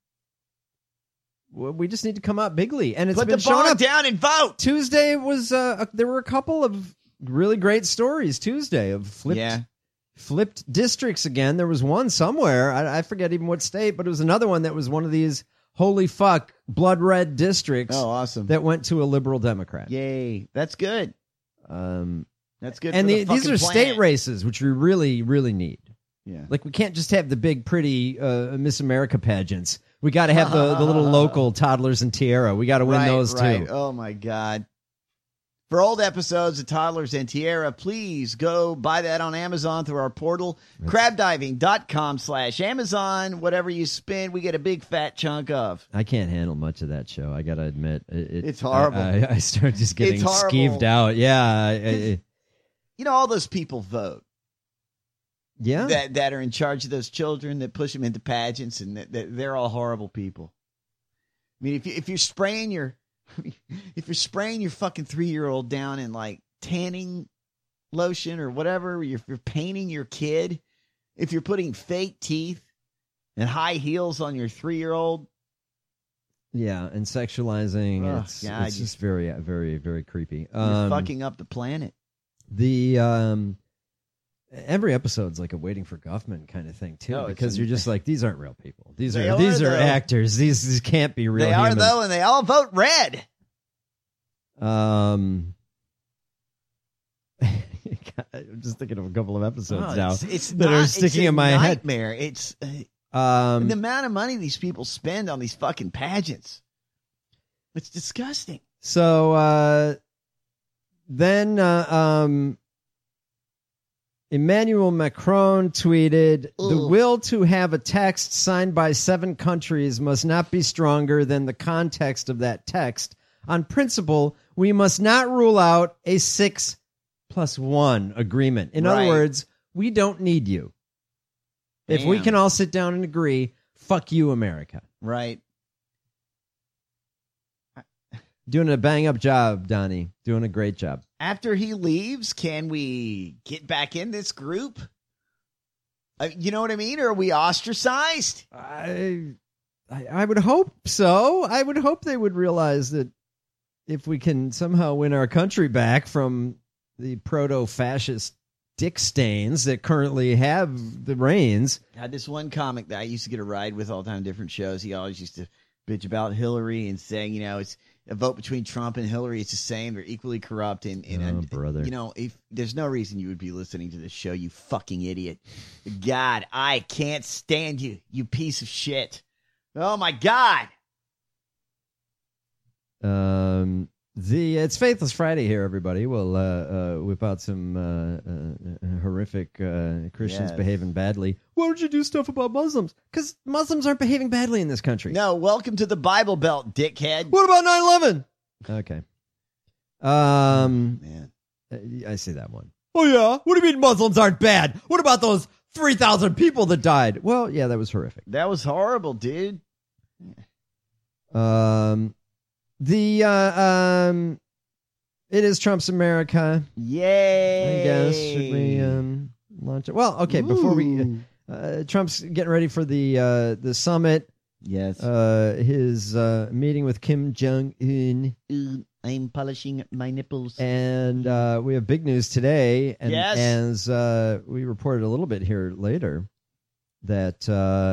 just need to come out bigly. And it's put been the bar shown up. Down and vote. Tuesday was there were a couple of really great stories Tuesday of flipped districts again. There was one somewhere, I forget even what state, but it was another one that was one of these holy fuck blood red districts. Oh, awesome. That went to a liberal Democrat. Yay. That's good. That's good. And for these are state races, which we really, really need. Yeah. Like we can't just have the big pretty Miss America pageants. We got to have the little local toddlers and tiara. We got to win those too. Oh my God. For old episodes of Toddlers and Tiara, please go buy that on Amazon through our portal, crabdiving.com/Amazon. Whatever you spend, we get a big fat chunk of. I can't handle much of that show. I got to admit. It's horrible. I start just getting skeeved out. Yeah. All those people vote. Yeah. That are in charge of those children, that push them into pageants, and that they're all horrible people. I mean, if you're spraying your fucking 3-year-old down in like tanning lotion or whatever, if you're painting your kid, if you're putting fake teeth and high heels on your 3-year-old. Yeah, and sexualizing. It's just very, very, very creepy. You're fucking up the planet. Every episode's like a Waiting for Guffman kind of thing too, because you're just like, these aren't real people. These are actors. These can't be real. They humans. are though, and they all vote red. I'm just thinking of a couple of episodes now it's that are sticking in my head. Nightmare. It's the amount of money these people spend on these fucking pageants. It's disgusting. So then Emmanuel Macron tweeted, "The will to have a text signed by 7 countries must not be stronger than the context of that text. On principle, we must not rule out a 6+1 agreement." In other words, we don't need you. If we can all sit down and agree, fuck you, America. Right. Doing a bang-up job, Donnie. Doing a great job. After he leaves, can we get back in this group? You know what I mean? Or are we ostracized? I would hope so. I would hope they would realize that if we can somehow win our country back from the proto-fascist dick stains that currently have the reins. I had this one comic that I used to get a ride with all the time, different shows. He always used to bitch about Hillary and saying, it's a vote between Trump and Hillary. It's the same. They're equally corrupt. And brother. If there's no reason you would be listening to this show, you fucking idiot. God, I can't stand you, you piece of shit. Oh my God. It's Faithless Friday here, everybody. We'll whip out some horrific Christians behaving badly. Why don't you do stuff about Muslims? Because Muslims aren't behaving badly in this country. No, welcome to the Bible Belt, dickhead. What about 9/11? Okay. Man, I see that one. Oh yeah. What do you mean Muslims aren't bad? What about those 3,000 people that died? Well, yeah, that was horrific. That was horrible, dude. It is Trump's America. Yay! I guess. Should we launch it? Well, okay. Before we, Trump's getting ready for the summit. Yes. His meeting with Kim Jong Un. I'm polishing my nipples. And we have big news today. And yes. As we reported a little bit here later, that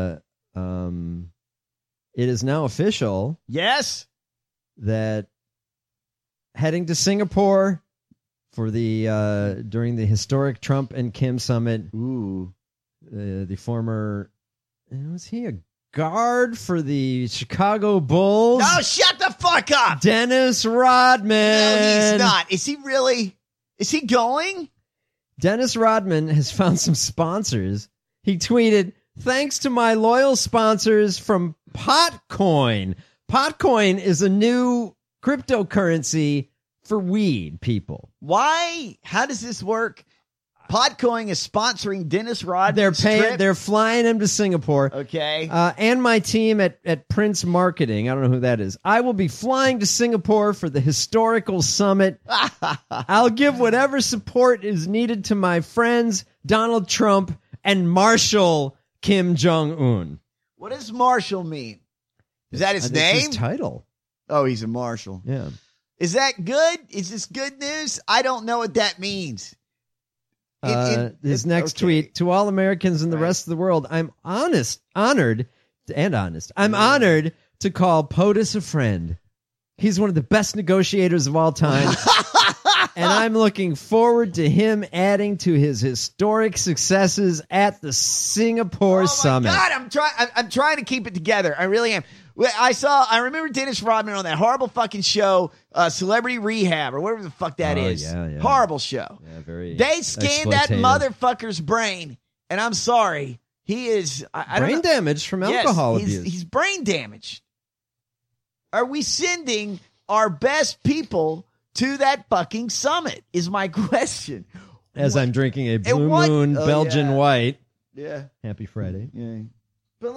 it is now official. Yes. That heading to Singapore for the during the historic Trump and Kim summit. Ooh, the former, was he a guard for the Chicago Bulls? No, shut the fuck up, Dennis Rodman. No, he's not. Is he really? Is he going? Dennis Rodman has found some sponsors. He tweeted, "Thanks to my loyal sponsors from Potcoin." Potcoin is a new cryptocurrency for weed people. Why? How does this work? Potcoin is sponsoring Dennis Rodman. They're flying him to Singapore. Okay. And my team at Prince Marketing. I don't know who that is. I will be flying to Singapore for the historical summit. I'll give whatever support is needed to my friends Donald Trump and Marshal Kim Jong-un. What does Marshal mean? Is that his name? That's his title. Oh, he's a marshal. Yeah. Is that good? Is this good news? I don't know what that means. His next tweet, "To all Americans and the rest of the world, I'm honored to call POTUS a friend. He's one of the best negotiators of all time. And I'm looking forward to him adding to his historic successes at the Singapore summit." God, I'm trying to keep it together. I really am. I remember Dennis Rodman on that horrible fucking show, Celebrity Rehab, or whatever the fuck that is. Yeah. Horrible show. Yeah, very. They scanned that motherfucker's brain, and I'm sorry, he is brain damaged from alcohol abuse. He's brain damaged. Are we sending our best people to that fucking summit? Is my question. As I'm drinking a Blue Moon Belgian White. Yeah. Happy Friday. Yeah. But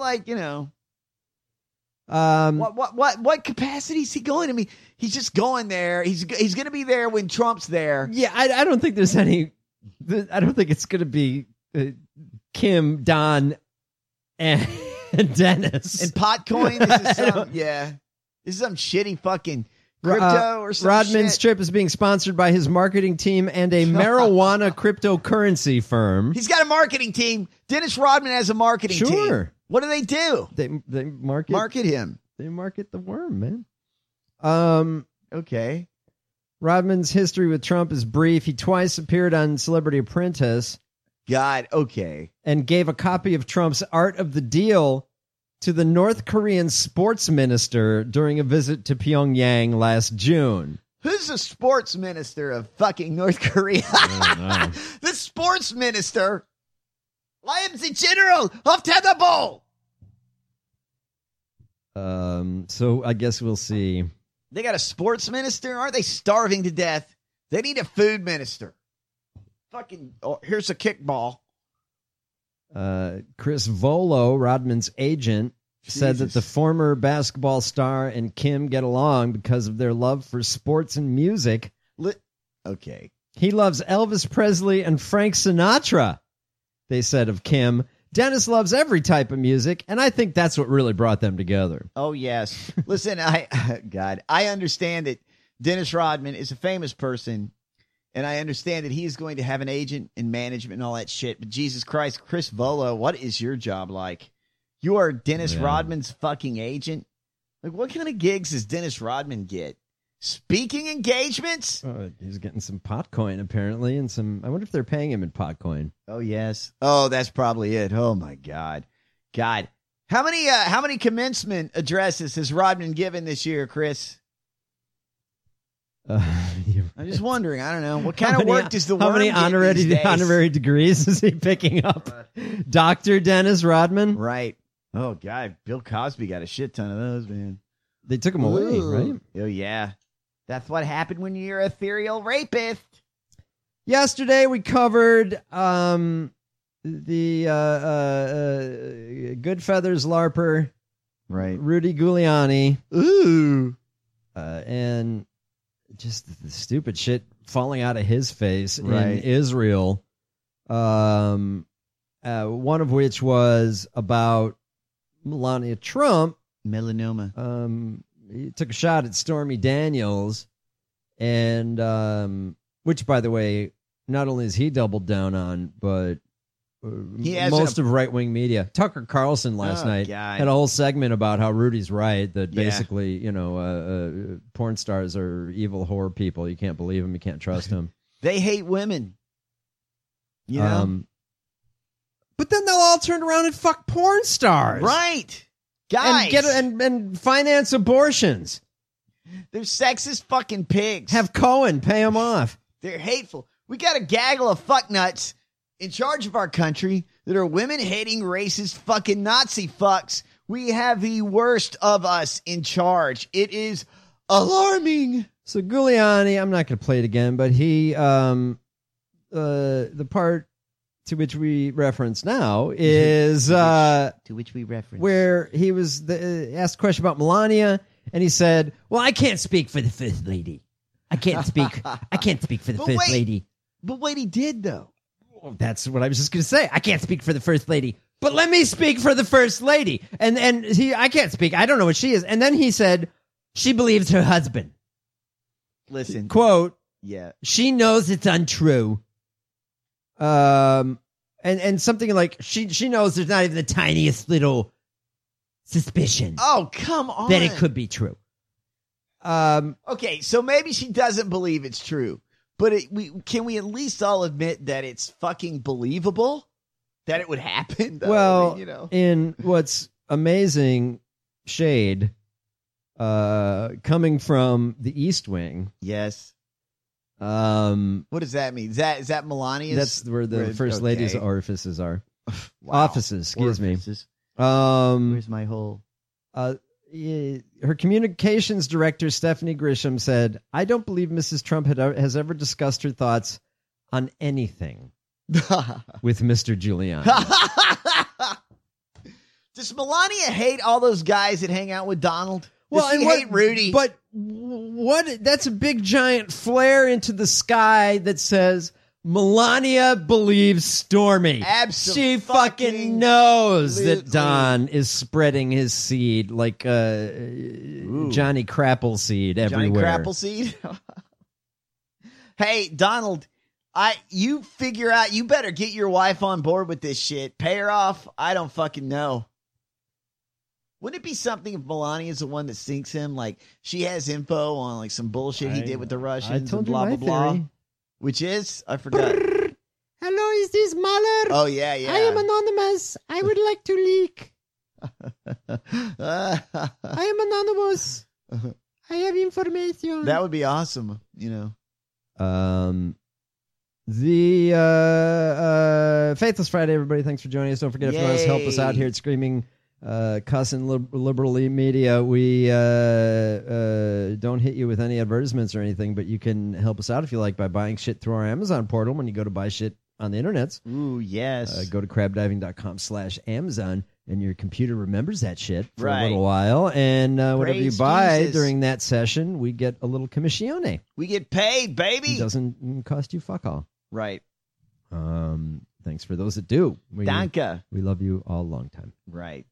what capacity is he going? I mean, he's just going there. He's going to be there when Trump's there. Yeah, I don't think there's any. I don't think it's going to be Kim, Don, and Dennis and Potcoin. This is some shitty fucking crypto or some Rodman's shit. trip is being sponsored by his marketing team and a marijuana cryptocurrency firm. He's got a marketing team. Dennis Rodman has a marketing team. Sure. What do they do? They market him. They market the worm, man. Okay. Rodman's history with Trump is brief. He twice appeared on Celebrity Apprentice. God, okay. And gave a copy of Trump's Art of the Deal to the North Korean sports minister during a visit to Pyongyang last June. Who's the sports minister of fucking North Korea? I don't know. The sports minister. I am the general of Tetherball. So I guess we'll see. They got a sports minister? Aren't they starving to death? They need a food minister. Fucking, here's a kickball. Chris Volo, Rodman's agent, said that the former basketball star and Kim get along because of their love for sports and music. Okay. He loves Elvis Presley and Frank Sinatra, they said of Kim. Dennis loves every type of music, and I think that's what really brought them together. Oh, yes. Listen, I understand that Dennis Rodman is a famous person, and I understand that he is going to have an agent and management and all that shit, but Jesus Christ, Chris Volo, what is your job like? You are Dennis Rodman's fucking agent? Like, what kind of gigs does Dennis Rodman get? Speaking engagements? He's getting some Potcoin, apparently, and some. I wonder if they're paying him in Potcoin. Oh, yes. Oh, that's probably it. Oh, my God. God. How many commencement addresses has Rodman given this year, Chris? I'm just wondering. I don't know. What kind of work does the worm get these days? honorary degrees is he picking up? Dr. Dennis Rodman? Right. Oh, God. Bill Cosby got a shit ton of those, man. They took him away, right? Oh, yeah. That's what happened when you're a serial rapist. Yesterday, we covered the Good Feathers LARPer, right? Rudy Giuliani. Ooh. And just the stupid shit falling out of his face in Right. Israel. One of which was about Melania Trump. Melanoma. He took a shot at Stormy Daniels, and which, by the way, not only is he doubled down on, but most of right-wing media. Tucker Carlson last night had a whole segment about how Rudy's right, that basically, porn stars are evil whore people. You can't believe them. You can't trust them. They hate women. You know? But then they'll all turn around and fuck porn stars. Right. Guys. And finance abortions. They're sexist fucking pigs. Have Cohen pay them off. They're hateful. We got a gaggle of fucknuts in charge of our country that are women-hating, racist, fucking Nazi fucks. We have the worst of us in charge. It is alarming. So Giuliani, I'm not going to play it again, but he, the part to which we reference now is to which we reference where he was asked a question about Melania, and he said, "Well, I can't speak for the First Lady. I can't speak for the First Lady." But wait, he did though. Well, that's what I was just going to say. I can't speak for the First Lady, but let me speak for the First Lady. And I can't speak. I don't know what she is. And then he said, she believes her husband. Listen, quote. Yeah, she knows it's untrue. And something like she knows there's not even the tiniest little suspicion. Oh, come on, that it could be true. Okay, so maybe she doesn't believe it's true, but can we at least all admit that it's fucking believable that it would happen? Though? Well, I mean, in what's amazing shade, coming from the East Wing, yes. What does that mean? Is that Melania's? That's where the First Lady's orifices are. Wow. Offices, excuse orifices. Me. Where's my hole? Her communications director, Stephanie Grisham, said, "I don't believe Mrs. Trump has ever discussed her thoughts on anything with Mr. Giuliani." Does Melania hate all those guys that hang out with Donald? Well, Does she hate Rudy? But what? That's a big giant flare into the sky that says Melania believes Stormy. Absolutely. She fucking knows that Don is spreading his seed like Johnny Crapple seed everywhere. Johnny Crapple seed? Hey, Donald, you figure out, you better get your wife on board with this shit. Pay her off. I don't fucking know. Wouldn't it be something if Melania's the one that sinks him? Like, she has info on, like, some bullshit he did with the Russians I told and blah, you blah, my blah. theory. Which is? I forgot. Hello, is this Mahler? Oh, yeah, yeah. I am anonymous. I would like to leak. I am anonymous. I have information. That would be awesome, you know. The Faithless Friday, everybody. Thanks for joining us. Don't forget, if you want to help us out Yay. here at Screaming Cuss and Liberal Media, we don't hit you with any advertisements or anything, but you can help us out if you like by buying shit through our Amazon portal when you go to buy shit on the internet. Ooh, yes. Go to crabdiving.com/Amazon, and your computer remembers that shit for Right. a little while, and whatever you Praise buy Jesus. during that session, we get a little commissione. We get paid, baby. It doesn't cost you fuck all. Right. Thanks for those that do. Danke. We love you all long time. Right.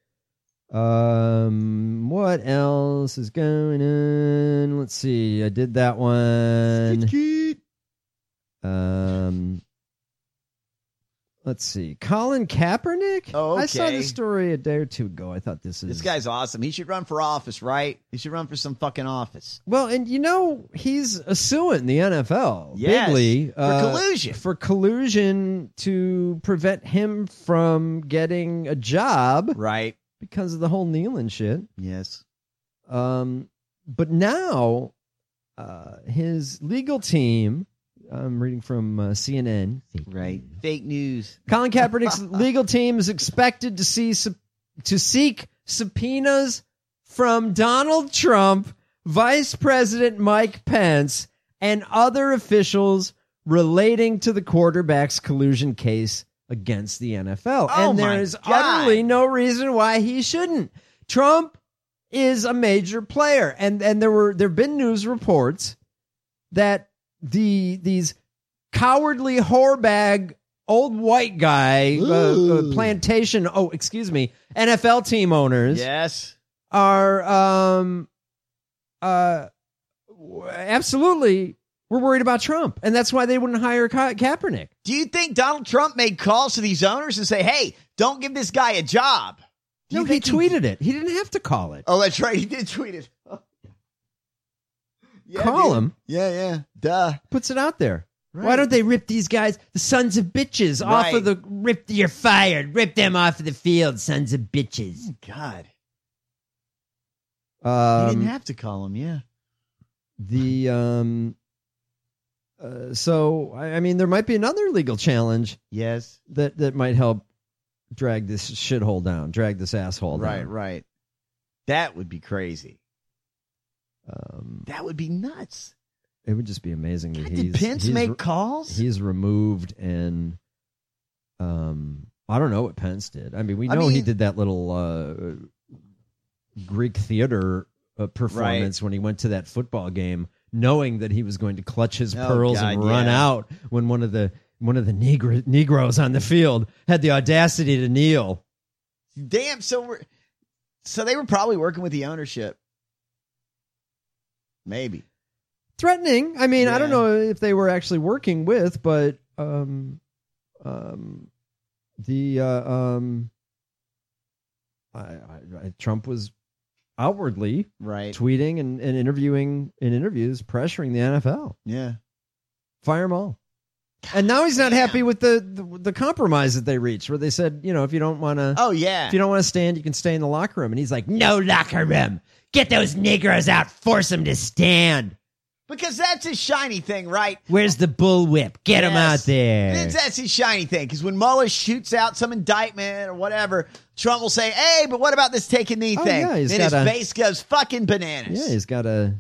What else is going on? Let's see. I did that one. Let's see. Colin Kaepernick? Oh, okay. I saw this story a day or two ago. I thought this guy's awesome. He should run for office, right? He should run for some fucking office. Well, and you know, he's suing the NFL Yes, bigly for collusion. For collusion to prevent him from getting a job. Right. Because of the whole kneeling shit. Yes. But now his legal team, I'm reading from CNN. Right. Fake news. Colin Kaepernick's legal team is expected to seek subpoenas from Donald Trump, Vice President Mike Pence, and other officials relating to the quarterback's collusion case against the NFL. Oh, and my there is God. utterly no reason why he shouldn't. Trump is a major player, and there've been news reports that these cowardly whorebag old white guy plantation NFL team owners Yes. are absolutely we're worried about Trump, and that's why they wouldn't hire Kaepernick. Do you think Donald Trump made calls to these owners and say, hey, don't give this guy a job? No, he tweeted it. He didn't have to call it. Oh, that's right. He did tweet it. Yeah, Call dude. him. Yeah. Duh. Puts it out there. Right. Why don't they rip these guys, the sons of bitches, off of Right. you're fired. Rip them off of the field, sons of bitches. God. He didn't have to call him, yeah. So I mean, there might be another legal challenge. Yes. That might help drag this shithole down, drag this asshole down. Right. That would be crazy. That would be nuts. It would just be amazing that Did Pence make calls? He's removed, and I don't know what Pence did. I mean, we know he did that little Greek theater performance when he went to that football game, knowing that he was going to clutch his pearls and run out when one of the Negroes on the field had the audacity to kneel. Damn, so they were probably working with the ownership. Maybe. Threatening. I mean, Yeah. I don't know if they were actually working with, but Trump was outwardly tweeting and interviewing in interviews, pressuring the NFL. Yeah. Fire them all. And now he's not happy with the compromise that they reached, where they said, you know, if you don't want to, if you don't want to stand, you can stay in the locker room. And he's like, no locker room. Get those Negroes out. Force them to stand. Because that's his shiny thing, right? Where's the bullwhip? Get him out there. That's his shiny thing. Because when Mueller shoots out some indictment or whatever, Trump will say, hey, but what about this take a knee thing? Yeah, then his base goes fucking bananas. Yeah, he's got to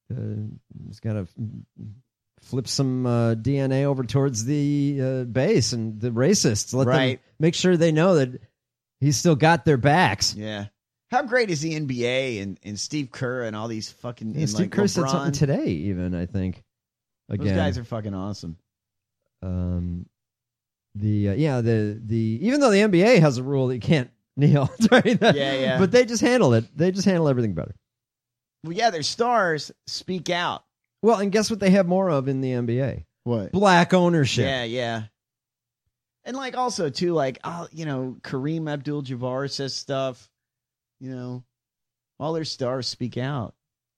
flip some DNA over towards the base and the racists. Let them make sure they know that he's still got their backs. Yeah. How great is the NBA and Steve Kerr and all these fucking... Yeah, Steve Kerr said something today, even, I think. Again. Those guys are fucking awesome. Even though the NBA has a rule that you can't kneel. Right? Yeah. But they just handle it. They just handle everything better. Well, yeah, their stars speak out. Well, and guess what they have more of in the NBA? What? Black ownership. Yeah. And also, too, Kareem Abdul-Jabbar says stuff. You know, all their stars speak out.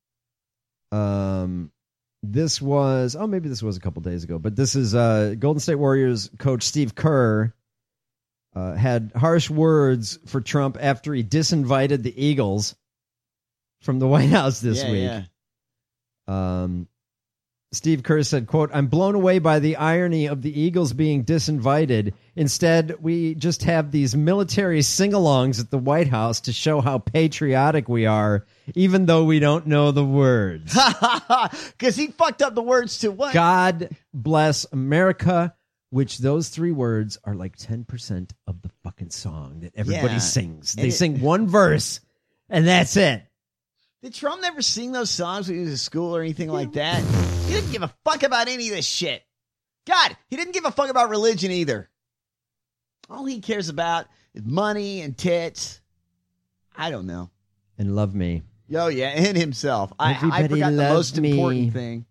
This was, maybe this was a couple days ago, but this is Golden State Warriors coach Steve Kerr had harsh words for Trump after he disinvited the Eagles from the White House this week. Yeah. Steve Kerr said, quote, "I'm blown away by the irony of the Eagles being disinvited. Instead, we just have these military sing-alongs at the White House to show how patriotic we are, even though we don't know the words." Because he fucked up the words to what? God bless America, which those 3 words are like 10% of the fucking song that everybody sings. They sing one verse, and that's it. Did Trump never sing those songs when he was in school or anything like that? He didn't give a fuck about any of this shit. God, he didn't give a fuck about religion either. All he cares about is money and tits. I don't know. And love me. Oh, yeah, and himself. I forgot the most important thing.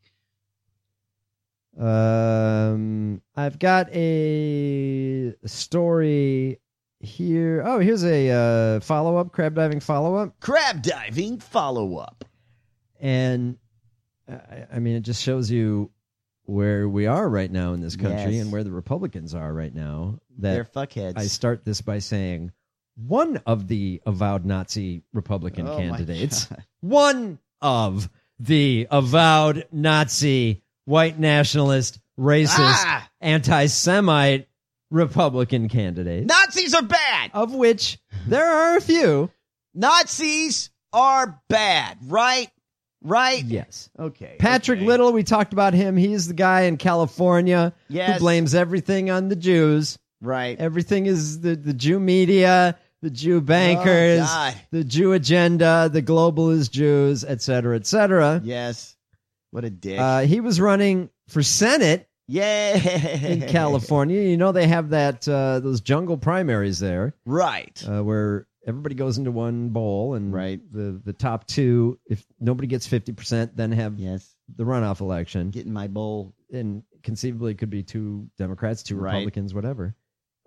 I've got a story here. Oh, here's a follow-up, crab diving follow-up. Crab diving follow-up. And, I mean, it just shows you where we are right now in this country and where the Republicans are right now. They're fuckheads. I start this by saying one of the avowed Nazi Republican candidates, one of the avowed Nazi white nationalist, racist, anti-Semite Republican candidates. Nazis are bad! Of which there are a few. Nazis are bad, right? Right? Yes. Okay. Patrick Little, we talked about him. He's the guy in California who blames everything on the Jews. Right. Everything is the Jew media, the Jew bankers, the Jew agenda, the globalist Jews, et cetera, et cetera. Yes. What a dick. He was running for Senate in California. You know they have that those jungle primaries there. Right. Where everybody goes into one bowl, and the top 2, if nobody gets 50%, then have the runoff election. Get in my bowl. And conceivably it could be 2 Democrats, 2 Republicans, whatever.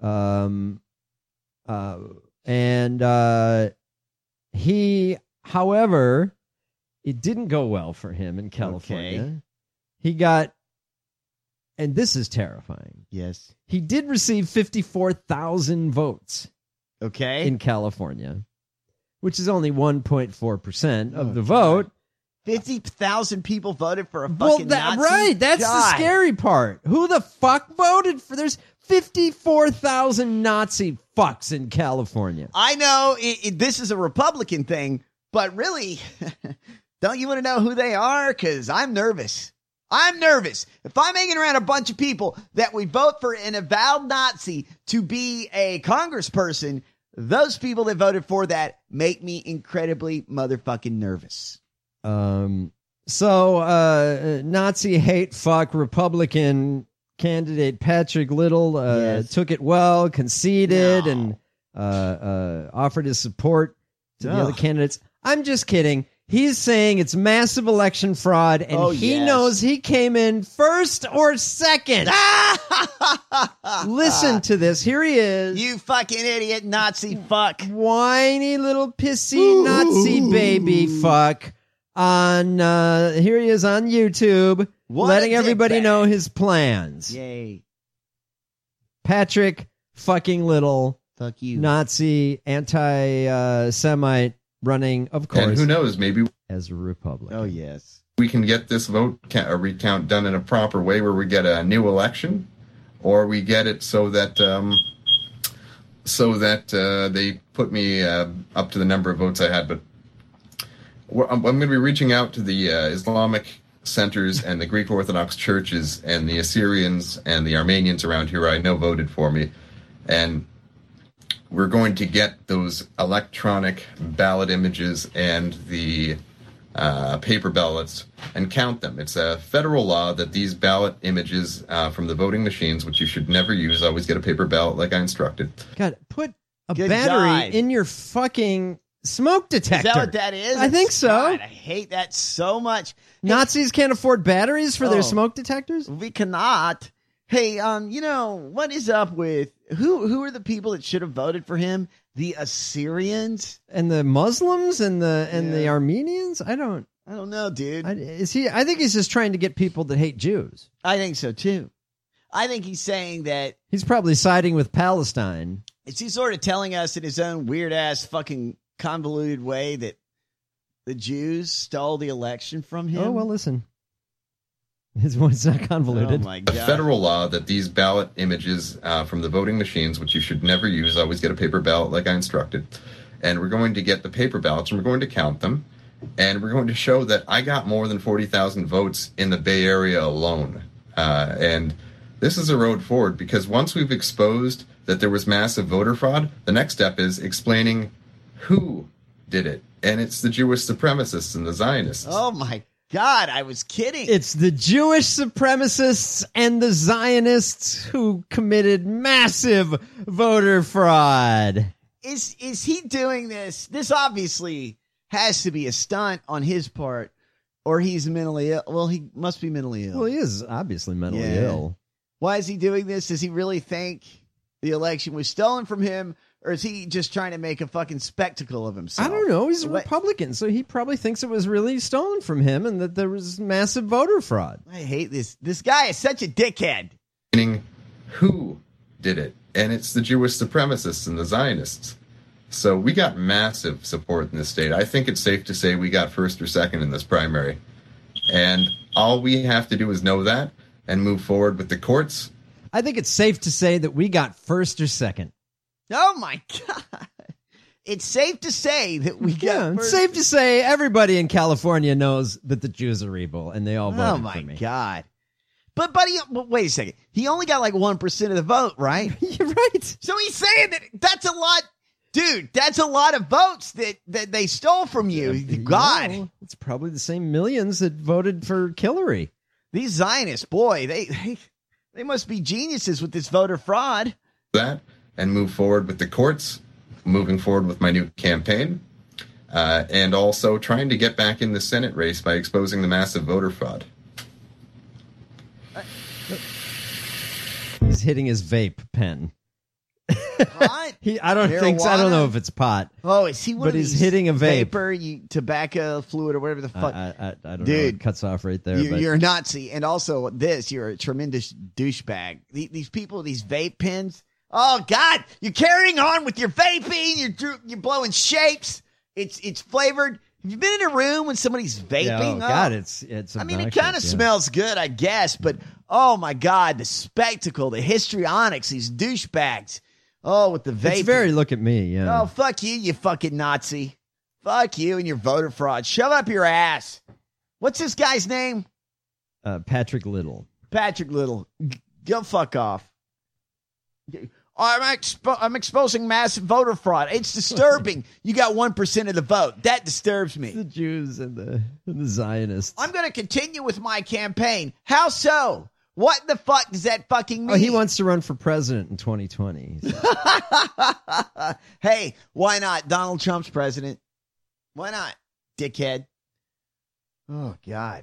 He, however, it didn't go well for him in California. Okay. He got, and this is terrifying. Yes. He did receive 54,000 votes. Okay. In California, which is only 1.4% of the vote. 50,000 people voted for a fucking Nazi? Right, that's the scary part. Who the fuck voted for? There's 54,000 Nazi fucks in California. I know this is a Republican thing, but really, don't you want to know who they are? Because I'm nervous. I'm nervous. If I'm hanging around a bunch of people that we vote for an avowed Nazi to be a congressperson, those people that voted for that make me incredibly motherfucking nervous. So Nazi hate fuck Republican candidate Patrick Little took it well, conceded, and offered his support to the other candidates. I'm just kidding. He's saying it's massive election fraud, and he knows he came in first or second. Listen to this. Here he is. You fucking idiot, Nazi fuck. Whiny little pissy Nazi baby fuck. Here he is on YouTube, letting everybody know his plans. Yay. Patrick fucking Little. Fuck you. Nazi, anti-Semite. Running, of course. And who knows, maybe as a Republican. Oh, yes. We can get this vote recount done in a proper way where we get a new election, or we get it so that they put me up to the number of votes I had. But I'm going to be reaching out to the Islamic centers and the Greek Orthodox churches and the Assyrians and the Armenians around here I know voted for me. And we're going to get those electronic ballot images and the paper ballots and count them. It's a federal law that these ballot images from the voting machines, which you should never use, always get a paper ballot like I instructed. God, put a battery in your fucking smoke detector. Is that what that is? I think so. God, I hate that so much. Nazis can't afford batteries for their smoke detectors? We cannot. Hey, what is up with who are the people that should have voted for him The Assyrians and the Muslims and the Armenians. I don't know, dude. I think he's just trying to get people that hate Jews. I think so too. I think he's saying that he's probably siding with Palestine. Is he sort of telling us in his own weird ass fucking convoluted way that the Jews stole the election from him? Oh, well, listen. His voice is not convoluted. Oh, my God. A federal law that these ballot images from the voting machines, which you should never use, always get a paper ballot like I instructed. And we're going to get the paper ballots and we're going to count them. And we're going to show that I got more than 40,000 votes in the Bay Area alone. And this is a road forward because once we've exposed that there was massive voter fraud, the next step is explaining who did it. And it's the Jewish supremacists and the Zionists. Oh, my God, I was kidding. It's the Jewish supremacists and the Zionists who committed massive voter fraud. Is he doing this? This obviously has to be a stunt on his part, or he's mentally ill. Well, he must be mentally ill. Well, he is obviously mentally ill. Why is he doing this? Does he really think the election was stolen from him, or is he just trying to make a fucking spectacle of himself? I don't know. He's a Republican, so he probably thinks it was really stolen from him and that there was massive voter fraud. I hate this. This guy is such a dickhead. Meaning who did it? And it's the Jewish supremacists and the Zionists. So we got massive support in this state. I think it's safe to say we got first or second in this primary. And all we have to do is know that and move forward with the courts. I think it's safe to say that we got first or second. Oh, my God. It's safe to say that we got It's safe to say everybody in California knows that the Jews are evil, and they all voted for me. Oh, my God. But, buddy, wait a second. He only got like 1% of the vote, right? You're right. So he's saying that that's a lot. Dude, that's a lot of votes that they stole from you. God. No, it's probably the same millions that voted for Hillary. These Zionists, boy, they must be geniuses with this voter fraud. That and move forward with the courts, moving forward with my new campaign, and also trying to get back in the Senate race by exposing the massive voter fraud. He's hitting his vape pen. Pot? I don't know if it's pot. Oh, is he one but of he's these hitting a vape. Vapor, tobacco fluid or whatever the fuck. I don't Dude, know. It cuts off right there. You're a Nazi. And also you're a tremendous douchebag. These people, these vape pens. Oh, God, you're carrying on with your vaping. You're blowing shapes. It's flavored. Have you been in a room when somebody's vaping? Yeah, oh, God, it's I mean, it kind of smells good, I guess. But, oh, my God, the spectacle, the histrionics, these douchebags. Oh, with the vape. It's very look at me, yeah. Oh, fuck you, you fucking Nazi. Fuck you and your voter fraud. Shove up your ass. What's this guy's name? Patrick Little. Patrick Little. Go fuck off. I'm exposing massive voter fraud. It's disturbing. You got 1% of the vote. That disturbs me. The Jews and the Zionists. I'm going to continue with my campaign. How so? What the fuck does that fucking mean? Oh, he wants to run for president in 2020. So. Hey, why not? Donald Trump's president. Why not, dickhead? Oh, God.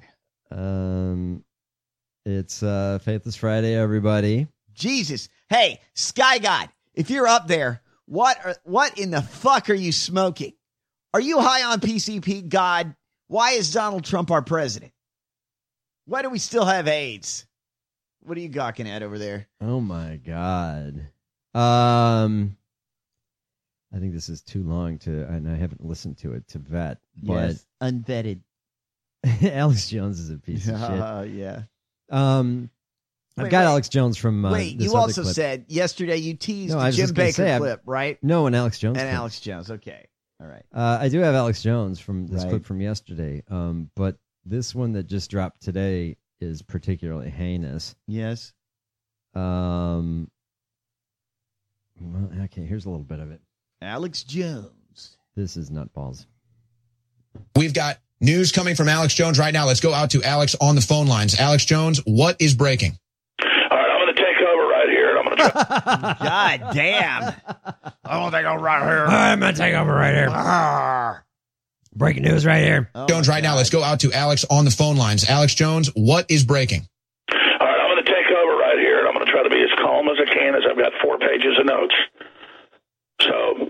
It's Faithless Friday, everybody. Jesus. Hey, Sky God, if you're up there, what in the fuck are you smoking? Are you high on PCP, God? Why is Donald Trump our president? Why do we still have AIDS? What are you gawking at over there? Oh, my God. I think this is too long and I haven't listened to it, to vet. Yes, but unvetted. Alex Jones is a piece of shit. Yeah. I've got Alex Jones from Wait, this you other also clip. said yesterday you teased the Jim Baker clip, right? No, an Alex Jones And clip. Alex Jones, okay. All right. I do have Alex Jones from this clip from yesterday, but this one that just dropped today is particularly heinous. Yes. Well, okay, here's a little bit of it. Alex Jones. This is nutballs. We've got news coming from Alex Jones right now. Let's go out to Alex on the phone lines. Alex Jones, what is breaking? All right, I'm going to take over right here, and I'm going to try. God damn. I'm going to take over right here. I'm going to take over right here. Breaking news right here. Jones right now. Let's go out to Alex on the phone lines. Alex Jones, what is breaking? All right, I'm going to take over right here, and I'm going to try to be as calm as I can as I've got 4 pages of notes. So,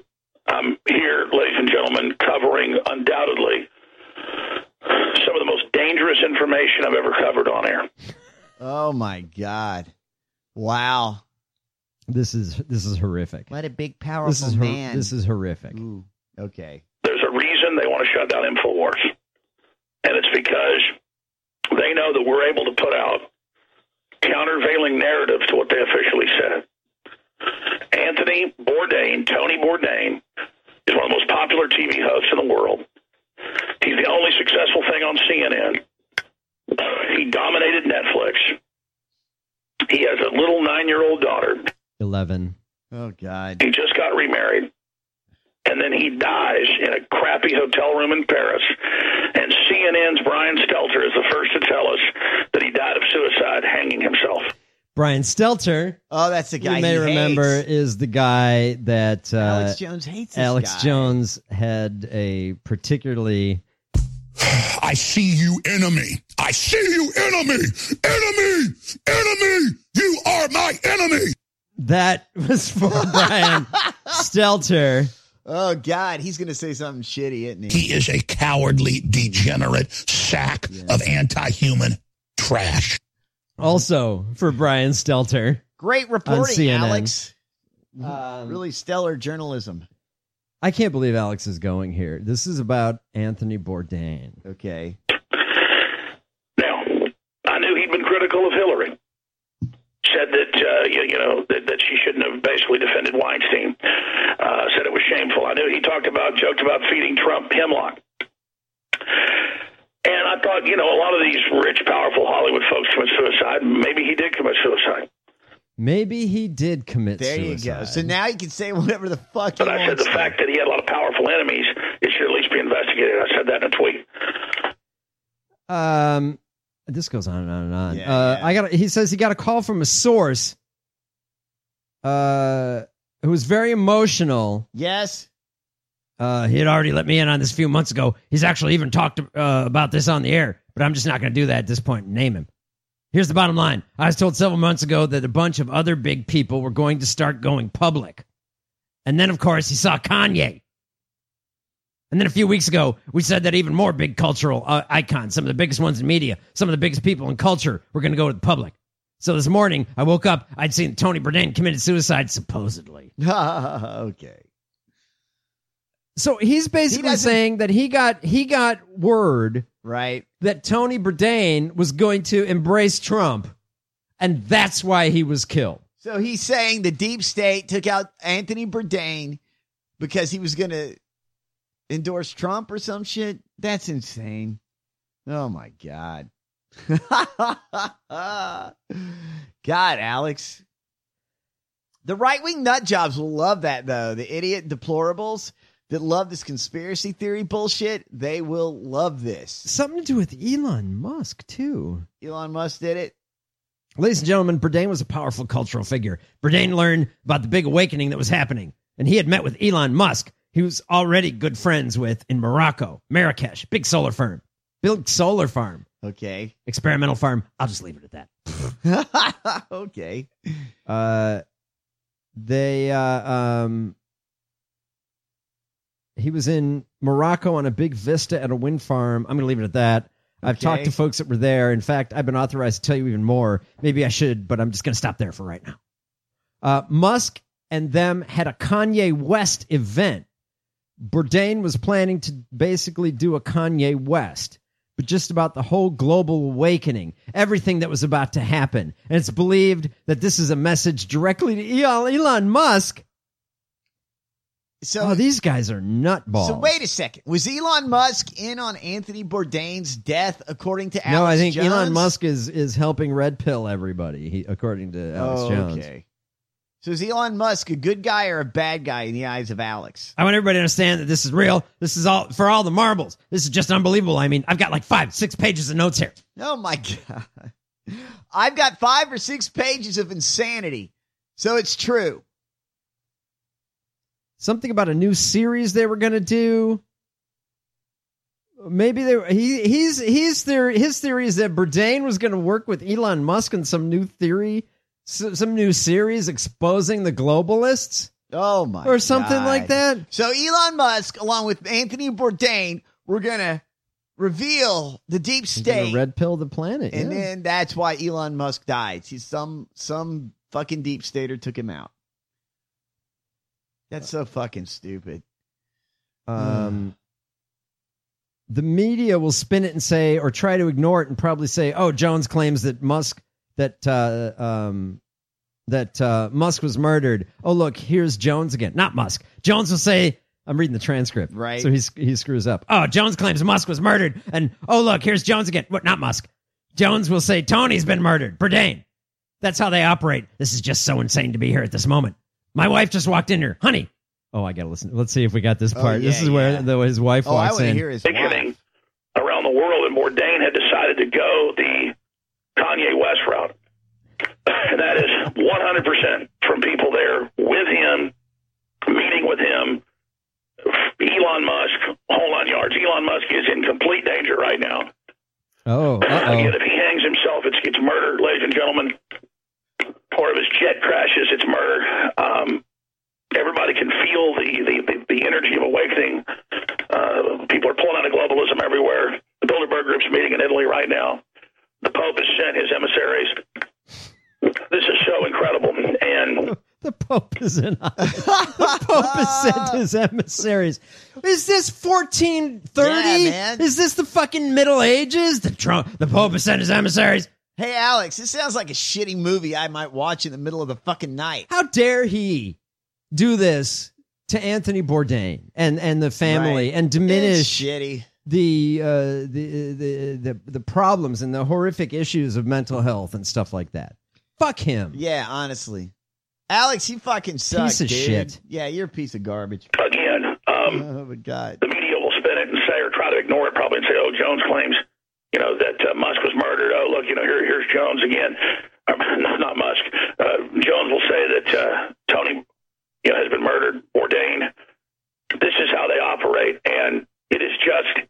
I'm here, ladies and gentlemen, covering undoubtedly some of the most dangerous information I've ever covered on air. Oh my God! Wow, this is horrific. What a big, powerful man. This is horrific. Ooh, okay. There's a reason they want to shut down InfoWars, and it's because they know that we're able to put out countervailing narratives to what they officially said. Anthony Bourdain, Tony Bourdain, is one of the most popular TV hosts in the world. He's the only successful thing on CNN. He dominated Netflix. He has a little 9-year-old daughter. 11. Oh, God. He just got remarried. And then he dies in a crappy hotel room in Paris. And CNN's Brian Stelter is the first to tell us that he died of suicide hanging himself. Brian Stelter. Oh, that's the guy you may remember hates. is the guy that Alex Jones hates. This Alex guy. Jones had a particularly. I see you, enemy. I see you, enemy. Enemy. Enemy. You are my enemy. That was for Brian Stelter. Oh, God. He's going to say something shitty, isn't he? He is a cowardly, degenerate sack of anti-human trash. Also for Brian Stelter. Great on reporting, CNN. Alex. Really stellar journalism. I can't believe Alex is going here. This is about Anthony Bourdain. Okay. Now, I knew he'd been critical of Hillary. Said that, that she shouldn't have basically defended Weinstein. Said it was shameful. I knew he joked about feeding Trump hemlock. And I thought, a lot of these rich, powerful Hollywood folks commit suicide. Maybe he did commit suicide. Maybe he did commit There suicide. you go. So now he can say whatever the fuck But he I said wants the to. fact that he had a lot of powerful enemies, it should at least be investigated. I said that in a tweet. This goes on and on and on. Yeah, He says he got a call from a source who was very emotional. Yes. He had already let me in on this a few months ago. He's actually even talked about this on the air, but I'm just not going to do that at this point and name him. Here's the bottom line. I was told several months ago that a bunch of other big people were going to start going public. And then, of course, he saw Kanye. And then a few weeks ago, we said that even more big cultural icons, some of the biggest ones in media, some of the biggest people in culture were going to go to the public. So this morning, I woke up, I'd seen Tony Bourdain committed suicide, supposedly. Okay. So he's basically saying that he got word right that Tony Bourdain was going to embrace Trump, and that's why he was killed. So he's saying the deep state took out Anthony Bourdain because he was going to endorse Trump or some shit. That's insane. Oh my God. God, Alex. The right-wing nut jobs will love that, though. The idiot deplorables that love this conspiracy theory bullshit, they will love this. Something to do with Elon Musk, too. Elon Musk did it. Ladies and gentlemen, Bourdain was a powerful cultural figure. Bourdain learned about the big awakening that was happening, and he had met with Elon Musk, he was already good friends with in Morocco, Marrakesh, big solar farm. Okay. Experimental farm. I'll just leave it at that. Okay. He was in Morocco on a big vista at a wind farm. I'm going to leave it at that. I've talked to folks that were there. In fact, I've been authorized to tell you even more. Maybe I should, but I'm just going to stop there for right now. Musk and them had a Kanye West event. Bourdain was planning to basically do a Kanye West, but just about the whole global awakening, everything that was about to happen. And it's believed that this is a message directly to Elon Musk. So these guys are nutballs. So wait a second. Was Elon Musk in on Anthony Bourdain's death, according to Alex Jones? No, I think Elon Musk is helping red pill everybody, according to Alex Jones. Okay. So is Elon Musk a good guy or a bad guy in the eyes of Alex? I want everybody to understand that this is real. This is all for all the marbles. This is just unbelievable. I mean, I've got like 5-6 pages of notes here. Oh my God. I've got 5 or 6 pages of insanity. So it's true. Something about a new series they were going to do. Maybe his theory is that Bourdain was going to work with Elon Musk on some new theory, some new series exposing the globalists. Oh my! Or something God. like that. So Elon Musk, along with Anthony Bourdain, we're gonna reveal the deep state, red pill the planet, and then that's why Elon Musk died. He's some fucking deep stater took him out. That's so fucking stupid. The media will spin it and say, or try to ignore it and probably say, "Oh, Jones claims that Musk Musk was murdered. Oh, look, here's Jones again. Not Musk. Jones will say." I'm reading the transcript. Right. So he screws up. Oh, Jones claims Musk was murdered. And, oh, look, here's Jones again. What? Not Musk. Jones will say Tony's been murdered. Bourdain. That's how they operate. This is just so insane to be here at this moment. My wife just walked in here. Honey. Oh, I got to listen. Let's see if we got this part. This is where his wife walks in. Thickening around the world, and Bourdain had decided to go the Kanye West route. And that is 100% from people there with him, meeting with him. Elon Musk, whole 9 yards. Elon Musk is in complete danger right now. Oh, again, if he hangs himself, it's murder, ladies and gentlemen. Or if his jet crashes, it's murder. Everybody can feel the energy of awakening. People are pulling out of globalism everywhere. The Bilderberg Group's meeting in Italy right now. The Pope has sent his emissaries. This is so incredible. And the Pope is in on it. The Pope has sent his emissaries. Is this 1430? Yeah, man. Is this the fucking Middle Ages? The Pope has sent his emissaries. Hey, Alex, this sounds like a shitty movie I might watch in the middle of the fucking night. How dare he do this to Anthony Bourdain and the family and diminish the problems and the horrific issues of mental health and stuff like that. Fuck him. Yeah, honestly. Alex, you fucking suck, Piece of dude. shit. Yeah, you're a piece of garbage. Again, oh my God. The media will spin it and say, or try to ignore it probably and say, oh, Jones claims, that Musk was murdered. Oh, look, here's Jones again. No, not Musk. Jones will say that Tony, has been murdered. Bourdain. This is how they operate, and it is just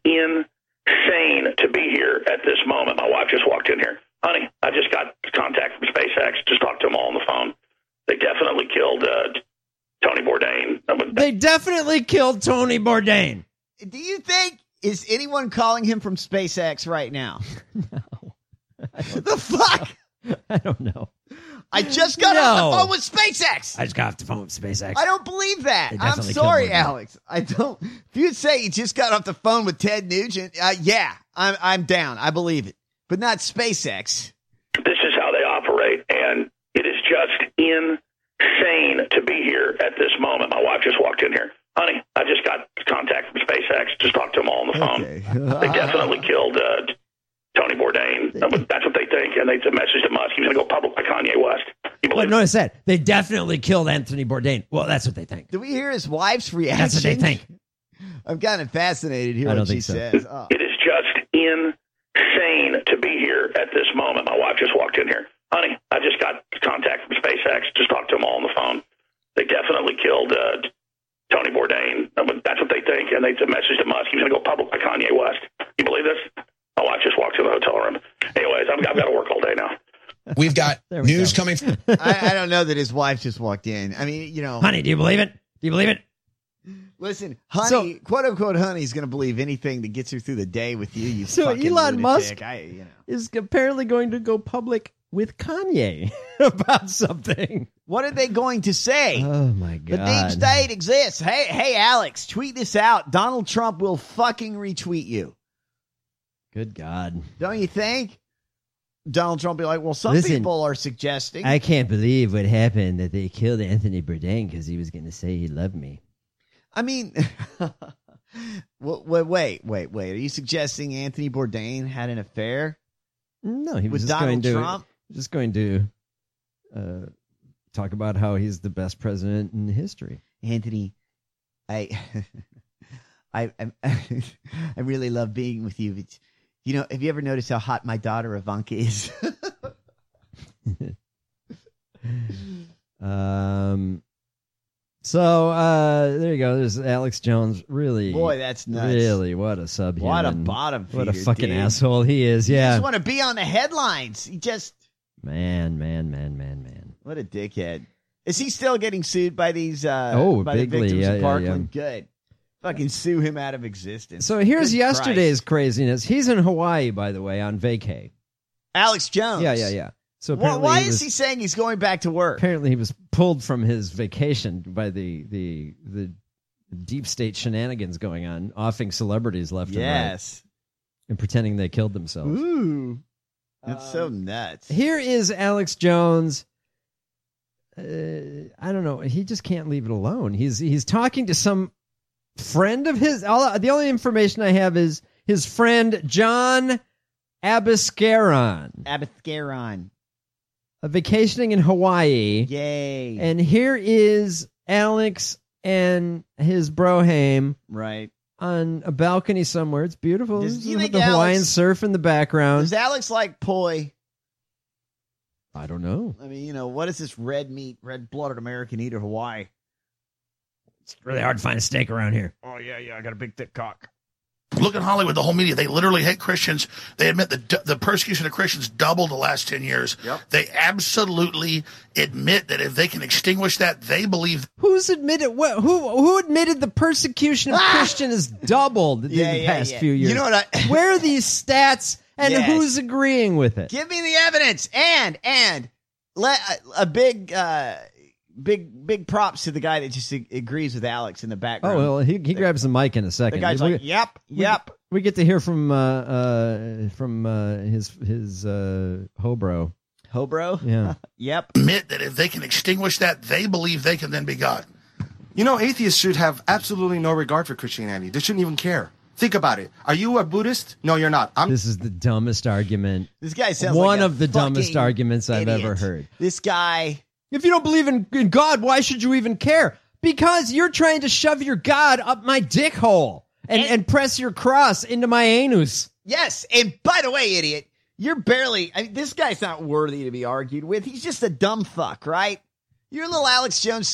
insane to be here at this moment. My wife just walked in here. Honey, I just got contact from SpaceX. Just talked to them all on the phone. They definitely killed Tony Bourdain. They definitely killed Tony Bourdain. Do you think, is anyone calling him from SpaceX right now? No. The fuck? I don't know. I just got off the phone with SpaceX. I just got off the phone with SpaceX. I don't believe that. They I'm definitely sorry, killed Bourdain. Alex. I don't. If you say you just got off the phone with Ted Nugent, I'm down. I believe it. But not SpaceX. This is how they operate, and it is just insane to be here at this moment. My wife just walked in here. Honey, I just got contact from SpaceX. Just talked to them all on the phone. They definitely killed Tony Bourdain. That's what they think, and they messaged to Musk. He was going to go public by Kanye West. You believe Notice that. They definitely killed Anthony Bourdain. Well, that's what they think. Do we hear his wife's reaction? That's what they think. I'm kind of fascinated to hear I don't what she think so. says. Oh. It is just insane to be here at this moment. My wife just walked in here. Honey, I just got contact from SpaceX. Just talked to them all on the phone. They definitely killed Tony Bourdain. That's what they think, and they messaged to Musk. He was going to go public by Kanye West. You believe this? My wife just walked to the hotel room. Anyways, I've got to work all day now. We've got news coming. I don't know that his wife just walked in. I mean, Honey, do you believe it? Do you believe it? Listen, honey, quote unquote, honey is going to believe anything that gets her through the day with you. You So fucking Elon lunatic. Musk is apparently going to go public with Kanye about something. What are they going to say? Oh my God. The deep state exists. Hey, Alex, tweet this out. Donald Trump will fucking retweet you. Good God. Don't you think? Donald Trump will be like, well, some Listen, people are suggesting. I can't believe what happened, that they killed Anthony Bourdain because he was going to say he loved me. I mean, wait. Are you suggesting Anthony Bourdain had an affair? No, he was with just Donald going Trump? to talk about how he's the best president in history. Anthony, I really love being with you. But, have you ever noticed how hot my daughter Ivanka is? So there you go. There's Alex Jones. Really, boy, that's nuts. Really, what a subhuman. What a bottom feeder, What a fucking dude. asshole he is. You Yeah. just want to be on the headlines. He just Man. what a dickhead. Is he still getting sued by these by bigly, the victims of yeah. Parkland? Good. Fucking sue him out of existence. So here's Good yesterday's Christ. craziness. He's in Hawaii, by the way, on vacay. Alex Jones. Yeah. So Why is he saying he's going back to work? Apparently, he was pulled from his vacation by the deep state shenanigans going on, offing celebrities left and right, and pretending they killed themselves. Ooh, that's so nuts. Here is Alex Jones. I don't know. He just can't leave it alone. He's talking to some friend of his. The only information I have is his friend John Abascaron. Vacationing in Hawaii. Yay. And here is Alex and his brohame right on a balcony somewhere. It's beautiful. Do you think the Hawaiian surf in the background. Does Alex like poi? I don't know. I mean, what is this red-blooded American eater Hawaii? It's really hard to find a steak around here. Oh, yeah, I got a big thick cock. Look at Hollywood, the whole media. They literally hate Christians. They admit that the persecution of Christians doubled the last 10 years. Yep. They absolutely admit that if they can extinguish that, they believe. Who's admitted what? Who admitted the persecution of Christians has doubled in the past few years? You know what? Where are these stats, and Yes. who's agreeing with it? Give me the evidence, and let a big props to the guy that just agrees with Alex in the background. Oh well, he grabs the mic in a second. The guy's like, "Yep." We get to hear from his hobro. Hobro? Yeah. Yep. Admit that if they can extinguish that, they believe they can then be God. You know, atheists should have absolutely no regard for Christianity. They shouldn't even care. Think about it. Are you a Buddhist? No, you're not. This is the dumbest argument. This guy sounds one like of the dumbest fucking arguments I've idiot. ever heard. This guy. If you don't believe in God, why should you even care? Because you're trying to shove your God up my dick hole and press your cross into my anus. Yes, and by the way, idiot, you're barely. I mean, this guy's not worthy to be argued with. He's just a dumb fuck, right? You're a little Alex Jones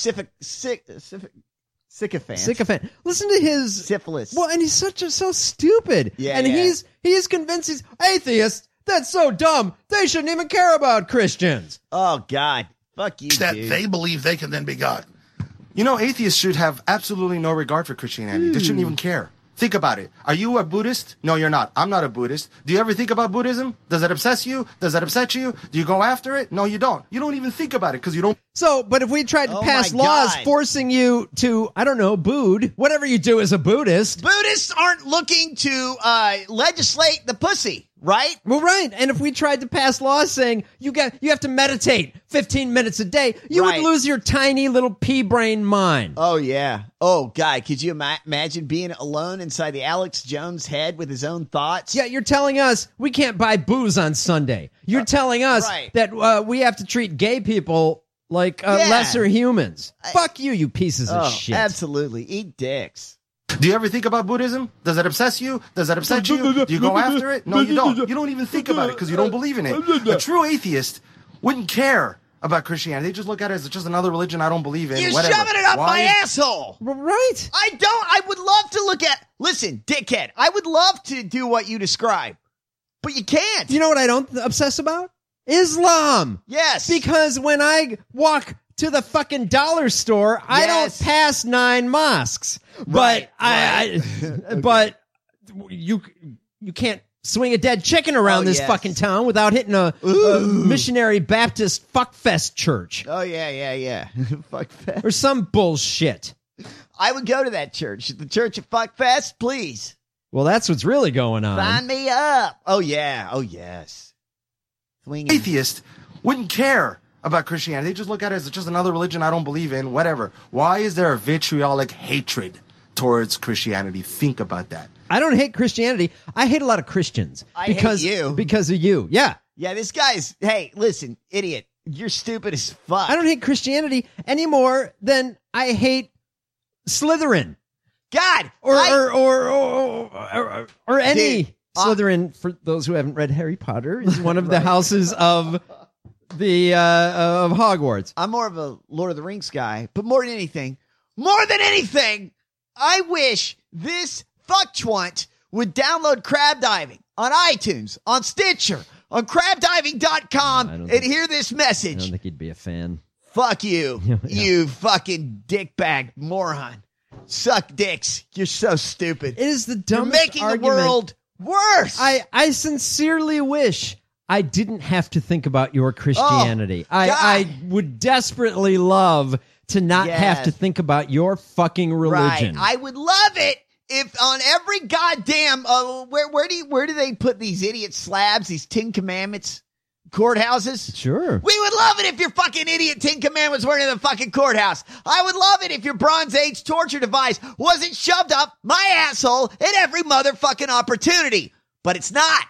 sycophant. Listen to his syphilis. Well, and he's so stupid. Yeah, and yeah. he's convinced he's atheist. That's so dumb. They shouldn't even care about Christians. Oh God, fuck you, that dude. they believe they can then be God. You know, atheists should have absolutely no regard for Christianity. They shouldn't even care. Think about it. Are you a Buddhist? No, you're not. I'm not a Buddhist. Do you ever think about Buddhism? Does it obsess you? Does that upset you? Do you go after it? No, you don't. You don't even think about it because you don't. So, but if we tried to Oh pass my laws God. forcing you to, I don't know, bood, whatever you do as a Buddhist. Buddhists aren't looking to legislate the pussy, right? Well, right. And if we tried to pass laws saying you have to meditate 15 minutes a day, you Right. would lose your tiny little pea brain mind. Oh yeah. Oh God, could you imagine being alone inside the Alex Jones head with his own thoughts? Yeah, you're telling us we can't buy booze on Sunday. You're telling us right. that we have to treat gay people like Yeah. lesser humans. Fuck you pieces of shit. Absolutely. Eat dicks. Do you ever think about Buddhism? Does that obsess you? Does that upset you? Do you go after it? No, you don't. You don't even think about it because you don't believe in it. A true atheist wouldn't care about Christianity. They just look at it as just another religion I don't believe in. You're whatever. shoving it up Why? my asshole. Right. I would love to look at. Listen, dickhead. I would love to do what you describe, but you can't. You know what I don't obsess about? Islam. Yes. Because when I walk to the fucking dollar store, I don't Yes. pass 9 mosques. Right, But you can't swing a dead chicken around Oh, this yes. fucking town without hitting a missionary Baptist fuckfest church Oh yeah. Fuck fest. or some bullshit. I would go to that church, the Church of Fuck Fest, please. Well, that's what's really going on. Sign me up. Oh yeah. Oh yes. Swinging. Atheist wouldn't care about Christianity. They just look at it as just another religion I don't believe in. Whatever. Why is there a vitriolic hatred towards Christianity? Think about that. I don't hate Christianity. I hate a lot of Christians. I hate because you. Because of you. Yeah. Yeah, this guy's. Hey, listen, idiot. You're stupid as fuck. I don't hate Christianity any more than I hate Slytherin. God. Or any Dude, Slytherin. For those who haven't read Harry Potter, is one of the houses of the of Hogwarts. I'm more of a Lord of the Rings guy, but more than anything, I wish this fucktwunt would download Crab Diving on iTunes, on Stitcher, on crabdiving.com, and hear this I message. don't think he'd be a fan. Fuck you. You fucking dickbag moron. Suck dicks. You're so stupid. It is the dumbest You're making argument. the world worse. I sincerely wish I didn't have to think about your Christianity. I would desperately love to not have to think about your fucking religion. Right. I would love it if on every goddamn where do they put these idiot slabs, these 10 Commandments courthouses? Sure. We would love it if your fucking idiot 10 Commandments weren't in the fucking courthouse. I would love it if your Bronze Age torture device wasn't shoved up my asshole at every motherfucking opportunity. But it's not.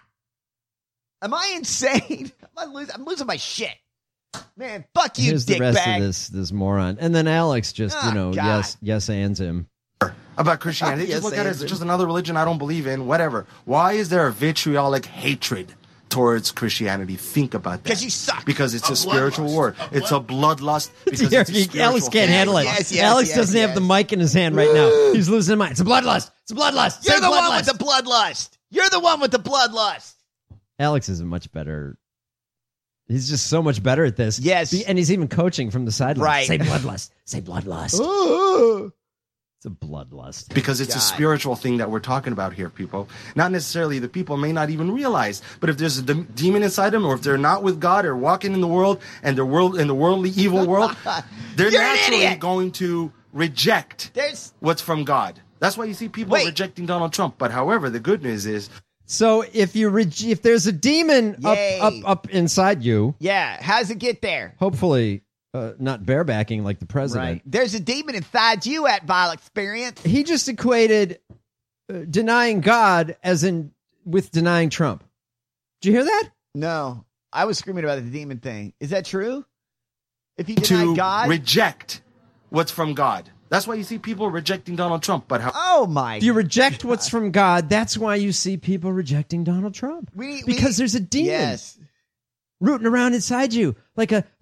Am I insane? I'm losing my shit. Man, fuck you, Here's the rest dickbag. of this moron. And then Alex just, God. yes ands him. About Christianity. Just look at it as just another religion I don't believe in, whatever. Why is there a vitriolic hatred towards Christianity? Think about that. Because you suck. Because it's a spiritual war. It's a bloodlust. Because it's a spiritual Alex can't handle it. Yes, Alex doesn't have the mic in his hand right now. He's losing his mind. It's a bloodlust. It's a bloodlust. You're Say the one bloodlust. with the bloodlust. You're the one with the bloodlust. Alex is a much better. He's just so much better at this. Yes. And he's even coaching from the sidelines. Right. Say bloodlust. Say bloodlust. It's a bloodlust. Because it's a spiritual thing that we're talking about here, people. Not necessarily the people may not even realize, but if there's a demon inside them, or if they're not with God or walking in the world and the world in the worldly evil world, they're You're an naturally idiot. going to reject what's from God. That's why you see people rejecting Donald Trump. But however, the good news is, So if if there's a demon up inside you, how's it get there? hopefully not barebacking like the president. Right. There's a demon inside you at Vile Experience. He just equated denying God as in with denying Trump. Did you hear that? No. I was screaming about the demon thing. Is that true? If you to deny God? reject what's from God. That's why you see people rejecting Donald Trump. But oh my! If you reject what's from God, that's why you see people rejecting Donald Trump. Because there's a demon rooting around inside you, like a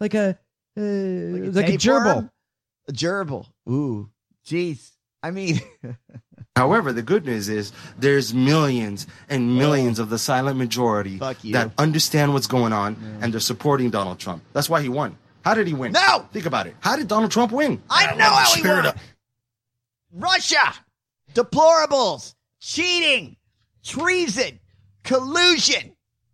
gerbil. A gerbil. Ooh, jeez. I mean, however, the good news is there's millions and millions of the silent majority that understand what's going on and they're supporting Donald Trump. That's why he won. How did he win? No! Think about it. How did Donald Trump win? I know how he won. Russia, deplorables, cheating, treason, collusion.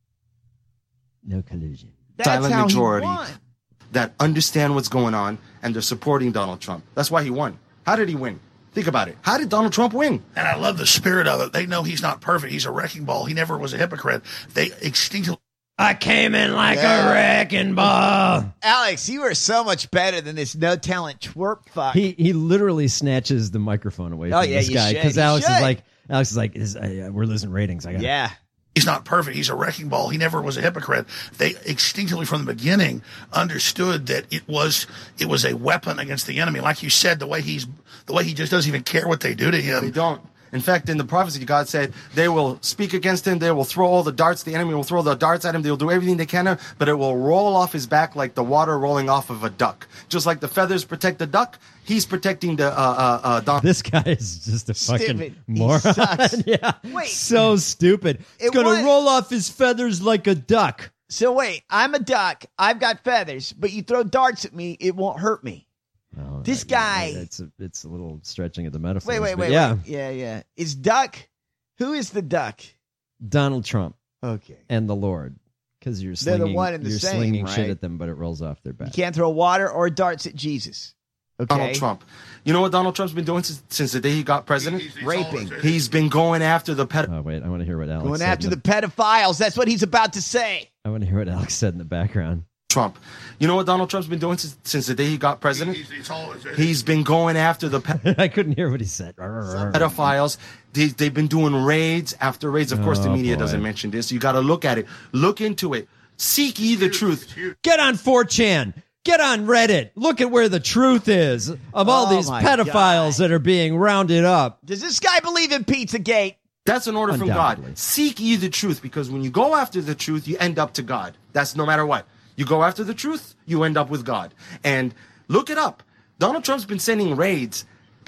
No collusion. That's Silent how majority he won. that understand what's going on and they're supporting Donald Trump. That's why he won. How did he win? Think about it. How did Donald Trump win? And I love the spirit of it. They know he's not perfect. He's a wrecking ball. He never was a hypocrite. They instinctively. I came in like a wrecking ball. Alex, you are so much better than this no talent twerp fuck. He literally snatches the microphone away from this guy because Alex is like we're losing ratings. I got He's not perfect. He's a wrecking ball. He never was a hypocrite. They instinctively from the beginning understood that it was a weapon against the enemy. Like you said, the way he just doesn't even care what they do to him. They don't. In fact, in the prophecy, God said they will speak against him. They will throw all the darts. The enemy will throw the darts at him. They will do everything they can, but it will roll off his back like the water rolling off of a duck. Just like the feathers protect the duck, he's protecting the This guy is just a fucking Stupid. moron. He sucks. Yeah, Wait. so stupid. It's gonna roll off his feathers like a duck. So wait, I'm a duck. I've got feathers, but you throw darts at me, it won't hurt me. Oh, This guy. It's a little stretching of the metaphor. Wait. Yeah, Yeah. Is duck? Who is the duck? Donald Trump. Okay. And the Lord, because you're They're slinging, the one and the you're same, slinging right? shit at them, but it rolls off their back. You can't throw water or darts at Jesus. Okay. Donald Trump. You know what Donald Trump's been doing since the day he got president? Raping. He's been going after the Oh wait, I want to hear what Alex Going said. after the pedophiles. That's what he's about to say. I want to hear what Alex said in the background. Trump. You know what Donald Trump's been doing since the day he got president? He's been going after the I couldn't hear what he said. pedophiles. They've been doing raids after raids. Of course, the media doesn't mention this. You got to look at it. Look into it. Seek ye the truth. Get on 4chan. Get on Reddit. Look at where the truth is of all these my pedophiles that are being rounded up. Does this guy believe in Pizzagate? That's an order from Undoubtedly. God. Seek ye the truth, because when you go after the truth, you end up to God. That's no matter what. You go after the truth, you end up with God. And look it up. Donald Trump's been sending raids,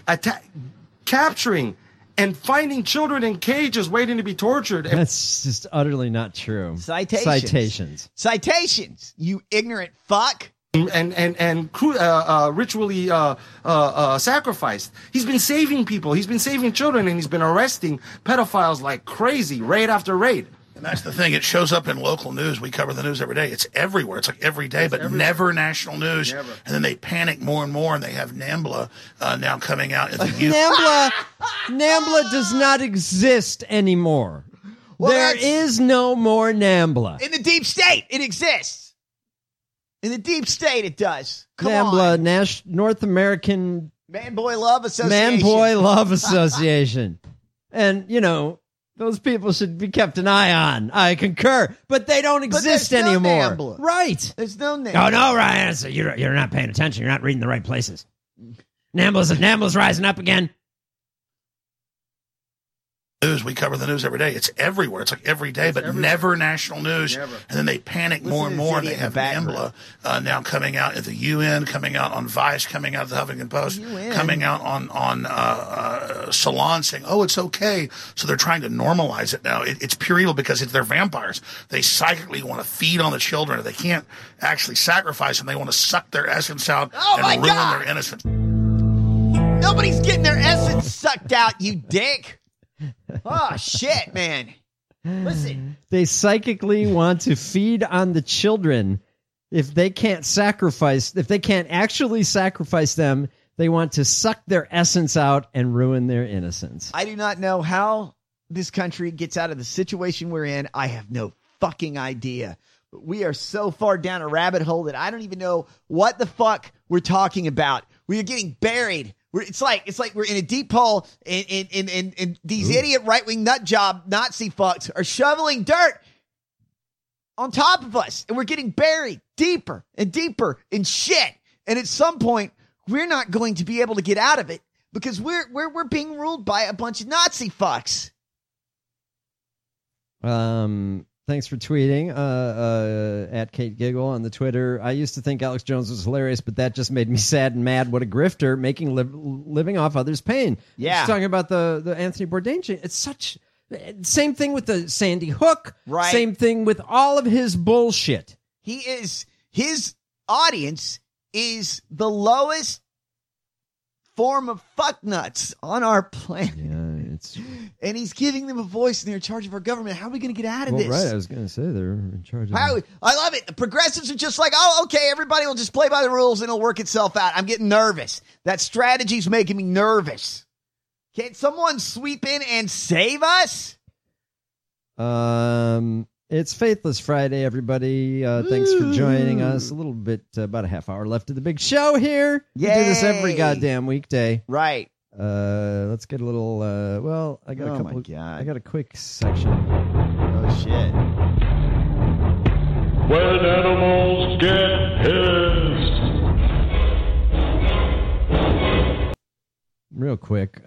capturing and finding children in cages waiting to be tortured. That's just utterly not true. Citations. Citations. You ignorant fuck. and ritually sacrificed. He's been saving people. He's been saving children, and he's been arresting pedophiles like crazy, raid after raid. And that's the thing. It shows up in local news. We cover the news every day. It's everywhere. It's like every day, but never national news. Never. And then they panic more and more, and they have NAMBLA now coming out. NAMBLA does not exist anymore. Well, there is no more NAMBLA. In the deep state, it exists. In the deep state, it does. Come NAMBLA, North American Man-Boy Love Association. Man-Boy Love Association. And, you know, those people should be kept an eye on. I concur. But they don't exist anymore. No right. There's no NAMBLA. Oh, no, Ryan. So you're not paying attention. You're not reading the right places. NAMBLA's rising up again. News. We cover the news every day. It's everywhere. It's like every day, but never national news. Never. And then they panic more and more. And they have NAMBLA now coming out at the UN, coming out on Vice, coming out of the Huffington Post, coming out on Salon saying, "Oh, it's okay." So they're trying to normalize it now. It's pure evil because they're vampires. They psychically want to feed on the children. If they can't actually sacrifice them, they want to suck their essence out and ruin their innocence. Nobody's getting their essence sucked out, you dick. Oh, shit, man. Listen. They psychically want to feed on the children. If they can't actually sacrifice them, they want to suck their essence out and ruin their innocence. I do not know how this country gets out of the situation we're in. I have no fucking idea. But we are so far down a rabbit hole that I don't even know what the fuck we're talking about. We are getting buried. It's like we're in a deep hole, and these idiot right-wing nut job Nazi fucks are shoveling dirt on top of us, and we're getting buried deeper and deeper in shit. And at some point, we're not going to be able to get out of it because we're being ruled by a bunch of Nazi fucks. Thanks for tweeting at Kate Giggle on the Twitter. I used to think Alex Jones was hilarious, but that just made me sad and mad. What a grifter, making living off others' pain. Yeah. Just talking about the Anthony Bourdain. It's such... Same thing with the Sandy Hook. Right. Same thing with all of his bullshit. His audience is the lowest form of fucknuts on our planet. Yeah, and he's giving them a voice, and they're in charge of our government. How are we going to get out of this? Right, I was going to say they're in charge of I love it. The progressives are just like, oh, okay, everybody will just play by the rules and it'll work itself out. I'm getting nervous. That strategy's making me nervous. Can't someone sweep in and save us? It's Faithless Friday, everybody. Thanks for joining us. A little bit, about a half hour left of the big show here. Yay. We do this every goddamn weekday. Right. Let's get a little, I got a couple. I got a quick section. Oh, shit. When animals get pissed. Real quick.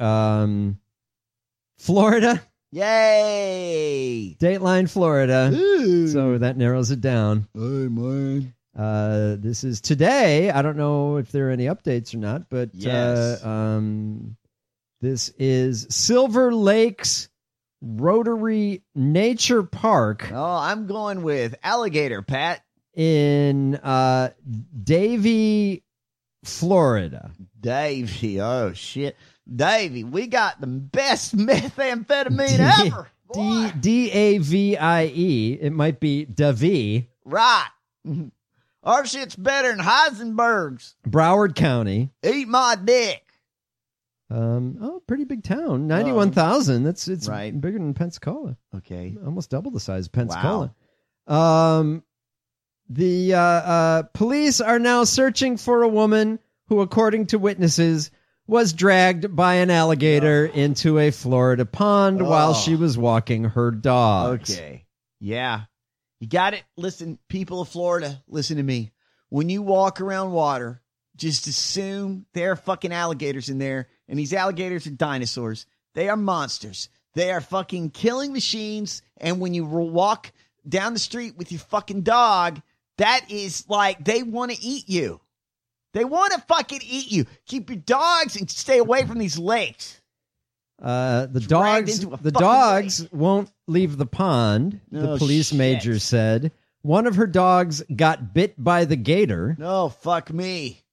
Florida. Yay! Dateline Florida. Ooh. So that narrows it down. Hey, man. This is today. I don't know if there are any updates or not, but yes. This is Silver Lakes Rotary Nature Park. Oh, I'm going with alligator, Pat. In Davie, Florida. Davie, oh shit. Davie, we got the best methamphetamine ever. D-A-V-I-E. It might be Davie. Right. Our shit's better than Heisenberg's. Broward County. Eat my dick. Pretty big town. 91,000. It's right. Bigger than Pensacola. Okay. Almost double the size of Pensacola. Wow. The police are now searching for a woman who, according to witnesses, was dragged by an alligator into a Florida pond while she was walking her dogs. Okay. Yeah. You got it. Listen, people of Florida, listen to me. When you walk around water, just assume there are fucking alligators in there, and these alligators are dinosaurs. They are monsters. They are fucking killing machines, and when you walk down the street with your fucking dog, that is like they want to eat you. They want to fucking eat you. Keep your dogs and stay away from these lakes. The dogs won't leave the pond, the police major said. One of her dogs got bit by the gator. No, fuck me.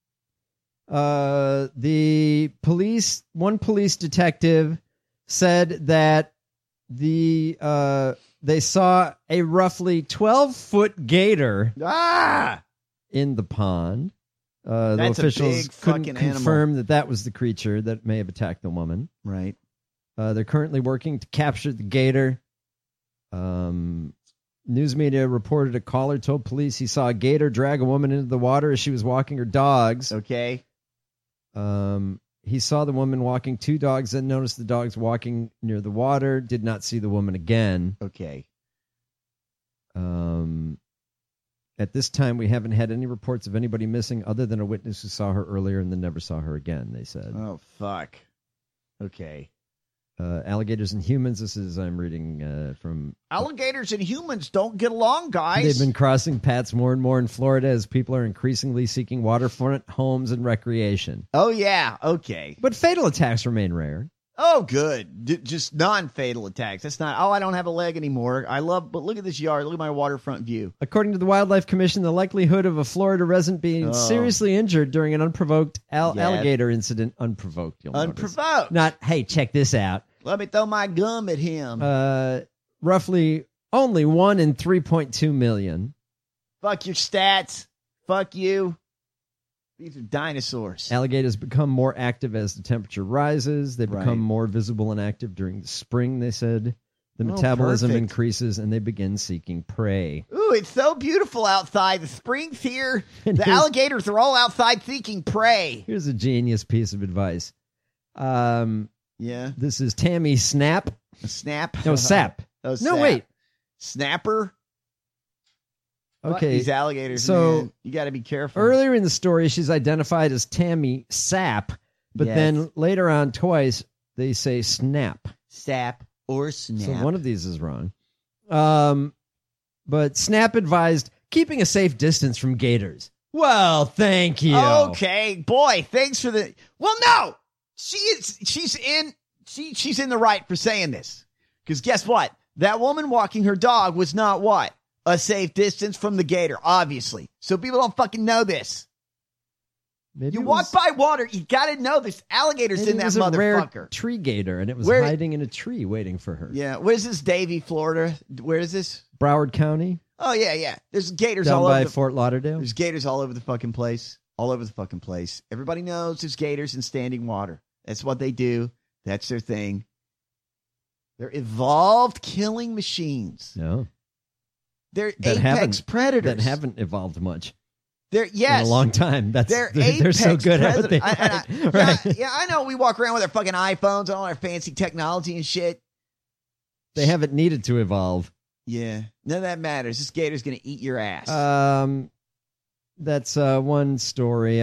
The one police detective said that they saw a roughly 12-foot gator in the pond. The That's officials a big couldn't fucking confirm animal. that was the creature that may have attacked the woman. Right. They're currently working to capture the gator. News media reported a caller told police he saw a gator drag a woman into the water as she was walking her dogs. Okay. He saw the woman walking 2 dogs, then noticed the dogs walking near the water, did not see the woman again. Okay. At this time, we haven't had any reports of anybody missing other than a witness who saw her earlier and then never saw her again, they said. Oh, fuck. Okay. Alligators and humans, this is, I'm reading from... Alligators and humans don't get along, guys. They've been crossing paths more and more in Florida as people are increasingly seeking waterfront homes and recreation. Oh, yeah. Okay. But fatal attacks remain rare. Oh, good. Just non-fatal attacks. That's not, I don't have a leg anymore. But look at this yard. Look at my waterfront view. According to the Wildlife Commission, the likelihood of a Florida resident being seriously injured during an unprovoked alligator incident, unprovoked, you'll notice. Unprovoked. Not, hey, check this out. Let me throw my gum at him. Roughly only 1 in 3.2 million. Fuck your stats. Fuck you. These are dinosaurs. Alligators become more active as the temperature rises. They become more visible and active during the spring, they said. The metabolism perfect. increases and they begin seeking prey. Ooh, it's so beautiful outside. The spring's here. The alligators are all outside seeking prey. Here's a genius piece of advice. Yeah. This is Tammy Snap. Snap? No, Sap. Oh, No, Sap. wait. Snapper? Okay. Fuck these alligators, so man. You got to be careful. Earlier in the story, she's identified as Tammy Sap, but Yes. then later on twice, they say Snap. Sap or Snap. So one of these is wrong. But Snap advised keeping a safe distance from gators. Well, thank you. Okay, boy, thanks for the... Well, no! She's in the right for saying this. Because guess what? That woman walking her dog was not what? A safe distance from the gator, obviously. So people don't fucking know this. Maybe you it walk was- by water, you gotta know there's alligators Maybe in it that was a rare motherfucker. tree gator, and it was Where- hiding in a tree waiting for her. Yeah, where's this? Davie, Florida? Where is this? Broward County, Oh, yeah. There's gators down all by over. Fort Lauderdale. There's gators all over the fucking place. All over the fucking place. Everybody knows there's gators in standing water. That's what they do. That's their thing. They're evolved killing machines. No, They're that apex haven't predators. that haven't evolved much. They're yes, in a long time. They're so apex good at what they predators. fight. Right. Yeah, I know. We walk around with our fucking iPhones and all our fancy technology and shit. They haven't needed to evolve. Yeah, none of that matters. This gator's gonna eat your ass. That's one story.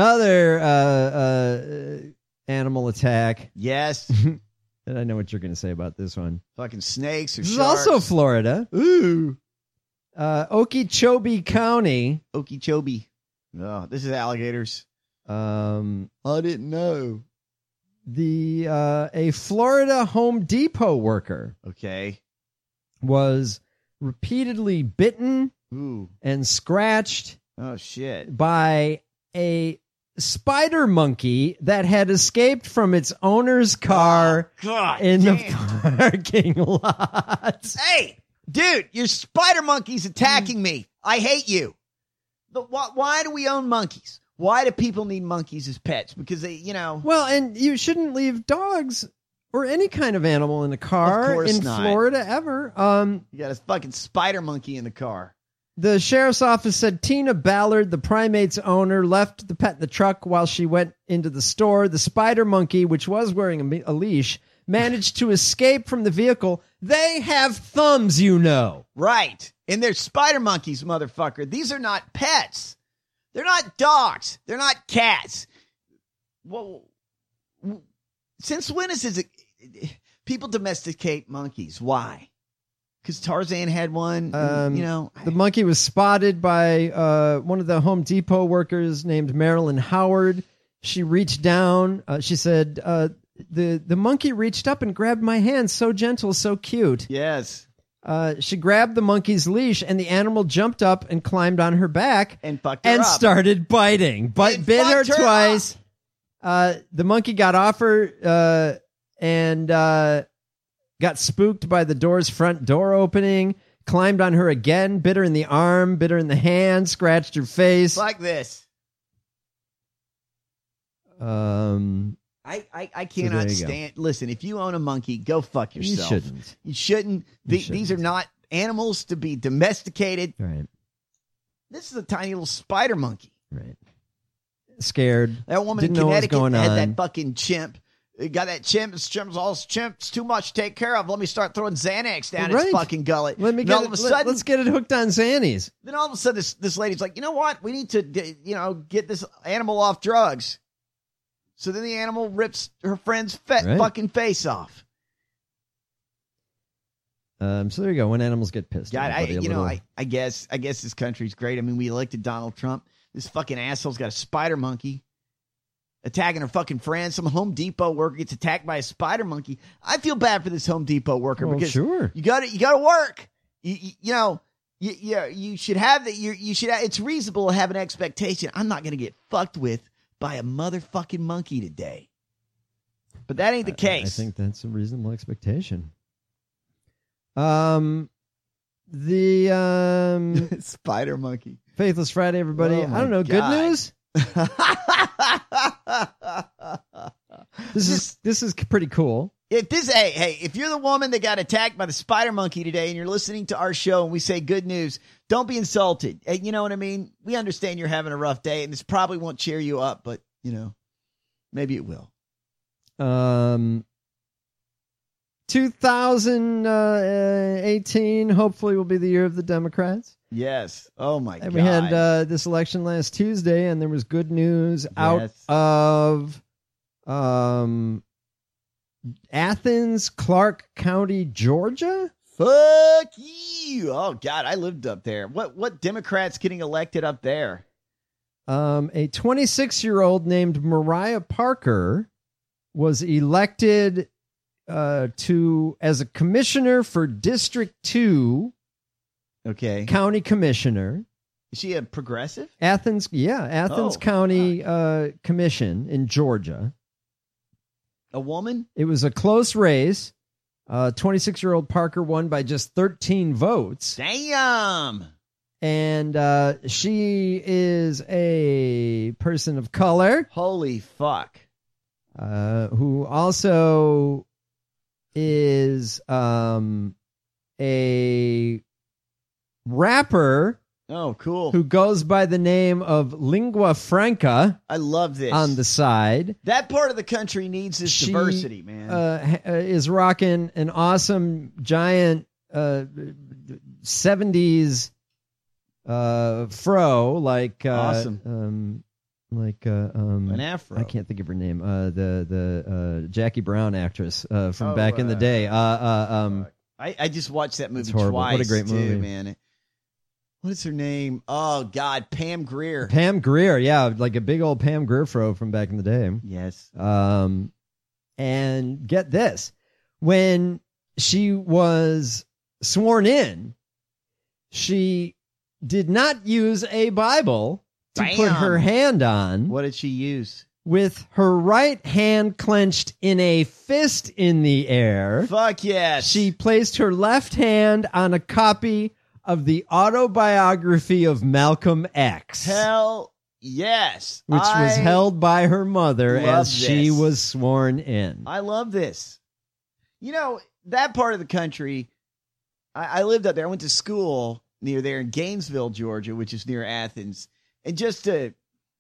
Another animal attack. Yes. And I know what you're going to say about this one. Fucking snakes or This is sharks. also Florida. Ooh. Okeechobee County. Okeechobee. Oh, this is alligators. I didn't know. A Florida Home Depot worker Okay. was repeatedly bitten Ooh. and scratched Oh shit. by a spider monkey that had escaped from its owner's car God in damn. the parking lot. Hey, dude, your spider monkey's attacking me. I hate you. Why do we own monkeys? Why do people need monkeys as pets? Because they, Well, and you shouldn't leave dogs or any kind of animal in a car Of course in not. Florida ever. You got a fucking spider monkey in the car. The sheriff's office said Tina Ballard, the primate's owner, left the pet in the truck while she went into the store. The spider monkey, which was wearing a leash, managed to escape from the vehicle. They have thumbs, Right. And they're spider monkeys, motherfucker. These are not pets. They're not dogs. They're not cats. Well, since when is this? People domesticate monkeys? Why? Because Tarzan had one. The monkey was spotted by one of the Home Depot workers named Marilyn Howard. She reached down. She said, the monkey reached up and grabbed my hand. So gentle, so cute. Yes. She grabbed the monkey's leash, and the animal jumped up and climbed on her back and fucked her and up. started biting. Bit her twice. The monkey got off her and got spooked by the door's front door opening. Climbed on her again, bit her in the arm, bit her in the hand, scratched her face. Like this. I cannot stand. Listen, if you own a monkey, go fuck yourself. You shouldn't. These are not animals to be domesticated. Right. This is a tiny little spider monkey. Right. Scared. That woman Didn't in know what was Connecticut going had on. that fucking chimp. Got that chimp. This chimp's all chimps too much to take care of. Let me start throwing Xanax down its fucking gullet. Let me And get all of a sudden, let's get it hooked on Xannies. Then all of a sudden, this lady's like, you know what? We need to, get this animal off drugs. So then the animal rips her friend's fucking face off. So there you go. When animals get pissed. God, everybody, I guess this country's great. I mean, we elected Donald Trump. This fucking asshole's got a spider monkey attacking her fucking friend. Some Home Depot worker gets attacked by a spider monkey. I feel bad for this Home Depot worker Well, because sure. you got to work. You should have that. You should. It's reasonable to have an expectation. I'm not going to get fucked with by a motherfucking monkey today. But that ain't the case. I think that's a reasonable expectation. The spider monkey. Faithless Friday, everybody. Oh, I don't know. my Good God. news. This is pretty cool. If you're the woman that got attacked by the spider monkey today and you're listening to our show and we say good news, don't be insulted. You know what I mean? We understand you're having a rough day and this probably won't cheer you up, but maybe it will. 2018 hopefully will be the year of the Democrats. Yes. Oh my God. And we had this election last Tuesday, and there was good news out of Athens, Clark County, Georgia. Fuck you! Oh God, I lived up there. What Democrats getting elected up there? A 26-year-old named Mariah Parker was elected as a commissioner for District 2. Okay. County commissioner. Is she a progressive? Athens County Commission in Georgia. A woman? It was a close race. 26-year-old Parker won by just 13 votes. Damn. And she is a person of color. Holy fuck. Who also is a rapper. Oh, cool. Who goes by the name of Lingua Franca. I love this. On the side. That part of the country needs this diversity, man. Is rocking an awesome giant 70s fro, like awesome. An afro. I can't think of her name. The Jackie Brown actress from back in the day. I just watched that movie horrible. twice. What a great movie, man. What is her name? Oh God, Pam Grier. Pam Grier, yeah, like a big old Pam Grier fro from back in the day. Yes. And get this, when she was sworn in, she did not use a Bible to put her hand on. What did she use? With her right hand clenched in a fist in the air. Fuck yes. She placed her left hand on a copy of the autobiography of Malcolm X. Hell yes. Which was held by her mother as she this. was sworn in. I love this. You know, that part of the country, I lived up there. I went to school near there in Gainesville, Georgia, which is near Athens. And just to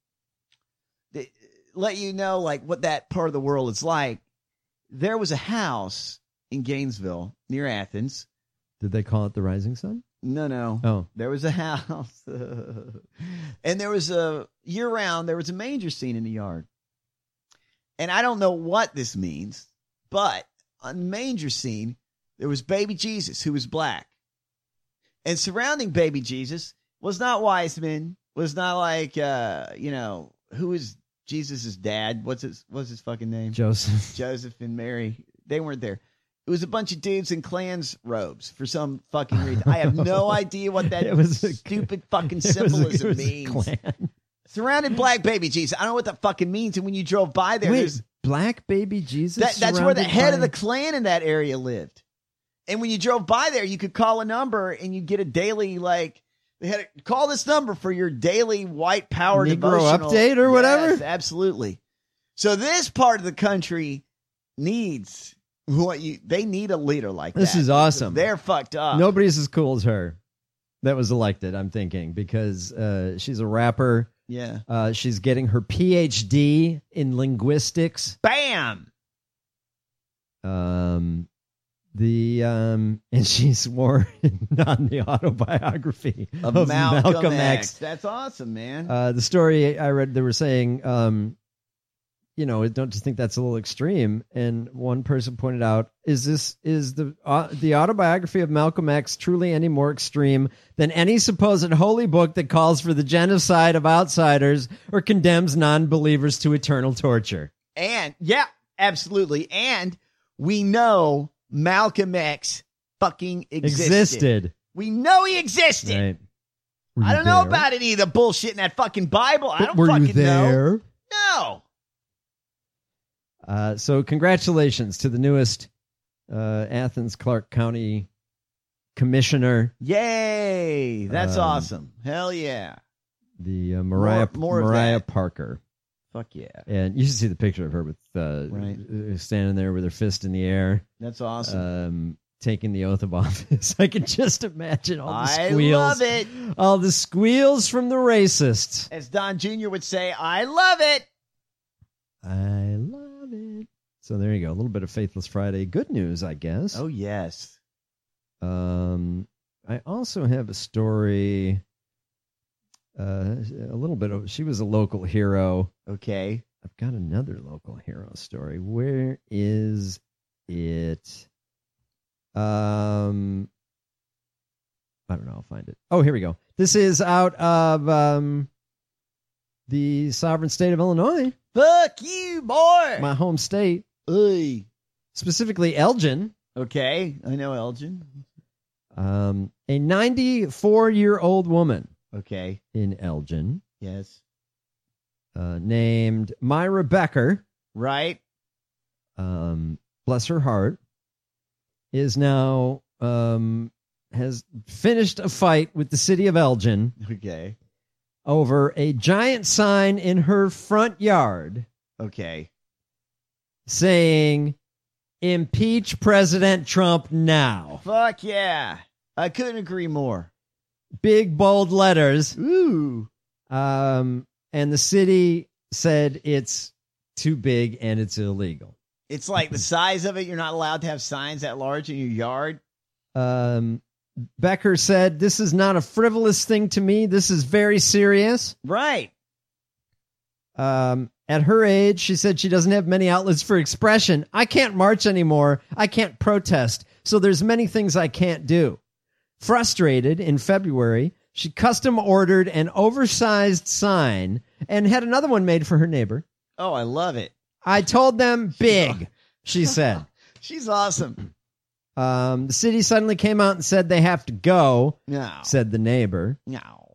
let you know, like, what that part of the world is like, there was a house in Gainesville near Athens. Did they call it the Rising Sun? No. Oh. There was a house. And there was year-round, there was a manger scene in the yard. And I don't know what this means, but on the manger scene, there was baby Jesus, who was black. And surrounding baby Jesus was not wise men, was not like, who is Jesus' dad? What's his fucking name? Joseph. Joseph and Mary. They weren't there. It was a bunch of dudes in Klans robes for some fucking reason. I have no idea what that stupid fucking symbolism means. Surrounded black baby Jesus. I don't know what that fucking means. And when you drove by there, Wait, black baby Jesus? That's where the head of the Klan in that area lived. And when you drove by there, you could call a number and you get a daily, like, they had to call this number for your daily white power Negro devotional update or whatever? Yes, absolutely. So this part of the country needs they need a leader like that. This is awesome. They're fucked up. Nobody's as cool as her that was elected, I'm thinking, because she's a rapper. Yeah. She's getting her PhD in linguistics. Bam! And she swore on the autobiography of Malcolm X. That's awesome, man. The story I read, they were saying, don't you think that's a little extreme? And one person pointed out, is the autobiography of Malcolm X truly any more extreme than any supposed holy book that calls for the genocide of outsiders or condemns non-believers to eternal torture? And yeah, absolutely. And we know Malcolm X fucking existed. We know he existed. Right. I don't know about any of the bullshit in that fucking Bible. I don't fucking know. No. So congratulations to the newest Athens Clarke County commissioner. Yay! That's awesome. Hell yeah. The Mariah Parker. Fuck yeah. And you should see the picture of her with standing there with her fist in the air. That's awesome. Taking the oath of office. I can just imagine all the squeals. I love it. All the squeals from the racists. As Don Jr. would say, I love it. I love it. So there you go. A little bit of Faithless Friday. Good news, I guess. Oh, yes. I also have a story. A little bit of. She was a local hero. Okay. I've got another local hero story. Where is it? I don't know. I'll find it. Oh, here we go. This is out of the sovereign state of Illinois. Fuck you, boy. My home state. Oy. Specifically Elgin. Okay. I know Elgin. A 94-year-old woman. Okay. In Elgin. Yes. Named Myra Becker. Right. Bless her heart. Is now has finished a fight with the city of Elgin. Okay. Over a giant sign in her front yard. Okay. Saying, impeach President Trump now. Fuck yeah. I couldn't agree more. Big, bold letters. Ooh. And the city said it's too big and it's illegal. It's like the size of it. You're not allowed to have signs that large in your yard. Becker said, this is not a frivolous thing to me. This is very serious. Right. At her age, she said she doesn't have many outlets for expression. I can't march anymore. I can't protest. So there's many things I can't do. Frustrated, in February, she custom ordered an oversized sign and had another one made for her neighbor. Oh, I love it. I told them big, she said. She's awesome. The city suddenly came out and said they have to go. No. Said the neighbor. No.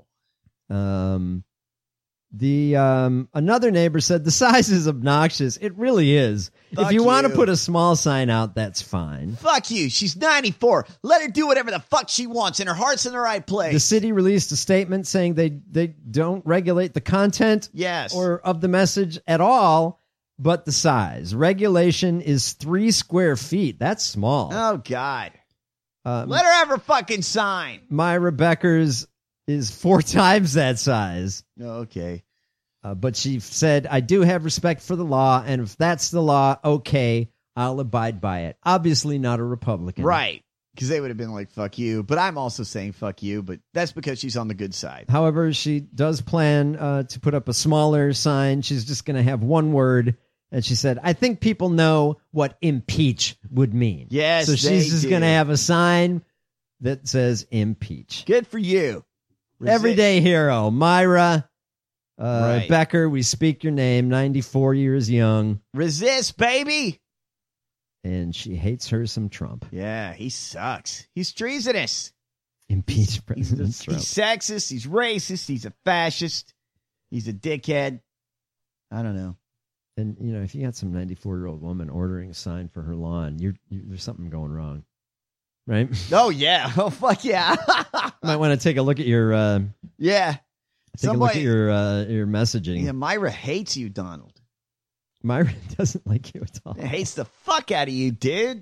Another neighbor said the size is obnoxious. It really is. Fuck if you want to you. put a small sign out, that's fine. Fuck you. She's 94. Let her do whatever the fuck she wants, and her heart's in the right place. The city released a statement saying they don't regulate the content or of the message at all, but the size. Regulation is 3 square feet. That's small. Oh, God. Let her have her fucking sign. Myra Becker's is 4 times that size. Okay. But she said, I do have respect for the law, and if that's the law, okay, I'll abide by it. Obviously not a Republican. Right. Because they would have been like, fuck you. But I'm also saying fuck you, but that's because she's on the good side. However, she does plan to put up a smaller sign. She's just going to have one word. And she said, I think people know what impeach would mean. Yes, so she's just going to have a sign that says impeach. Good for you. Everyday hero, Myra Right. Becker. We speak your name, 94 years young. Resist, baby. and she hates her some Trump. Yeah, he sucks. He's treasonous. Impeach President Trump. He's sexist. He's racist. He's a fascist. He's a dickhead. I don't know. And, you know, if you got some 94-year-old woman ordering a sign for her lawn, there's something going wrong. Right? Oh, yeah. Oh, fuck yeah. Might want to take a look at your... yeah. Take a look at your messaging. Yeah, Myra hates you, Donald. Myra doesn't like you at all. Hates the fuck out of you, dude.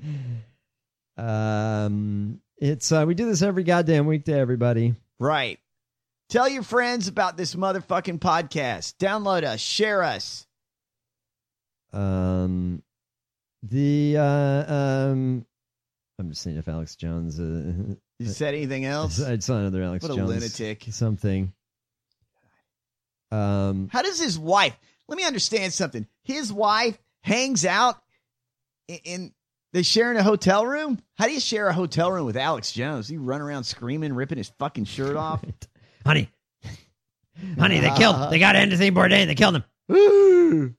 It's we do this every goddamn weekday, everybody. Right. Tell your friends about this motherfucking podcast. Download us. Share us. I'm just seeing if Alex Jones. You said anything else? I saw another Alex Jones. What a lunatic. Something. How does his wife? Let me understand something. His wife hangs out in. They share in a hotel room. How do you share a hotel room with Alex Jones? He run around screaming, ripping his fucking shirt off. Honey, they got Anthony Bourdain. They killed him. Woo!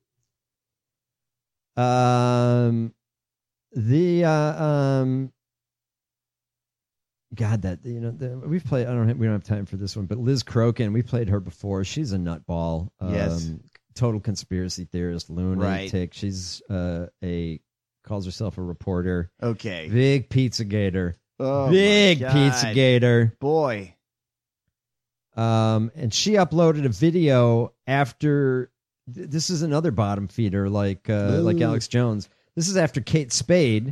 God, that we've played. We don't have time for this one, but Liz Crokin, we played her before. She's a nutball. Yes, total conspiracy theorist, lunatic. Right. She's calls herself a reporter. Okay, big Pizzagator. Oh, big my God. Pizzagator. Boy. And she uploaded a video after. This is another bottom feeder, like Alex Jones. This is after Kate Spade,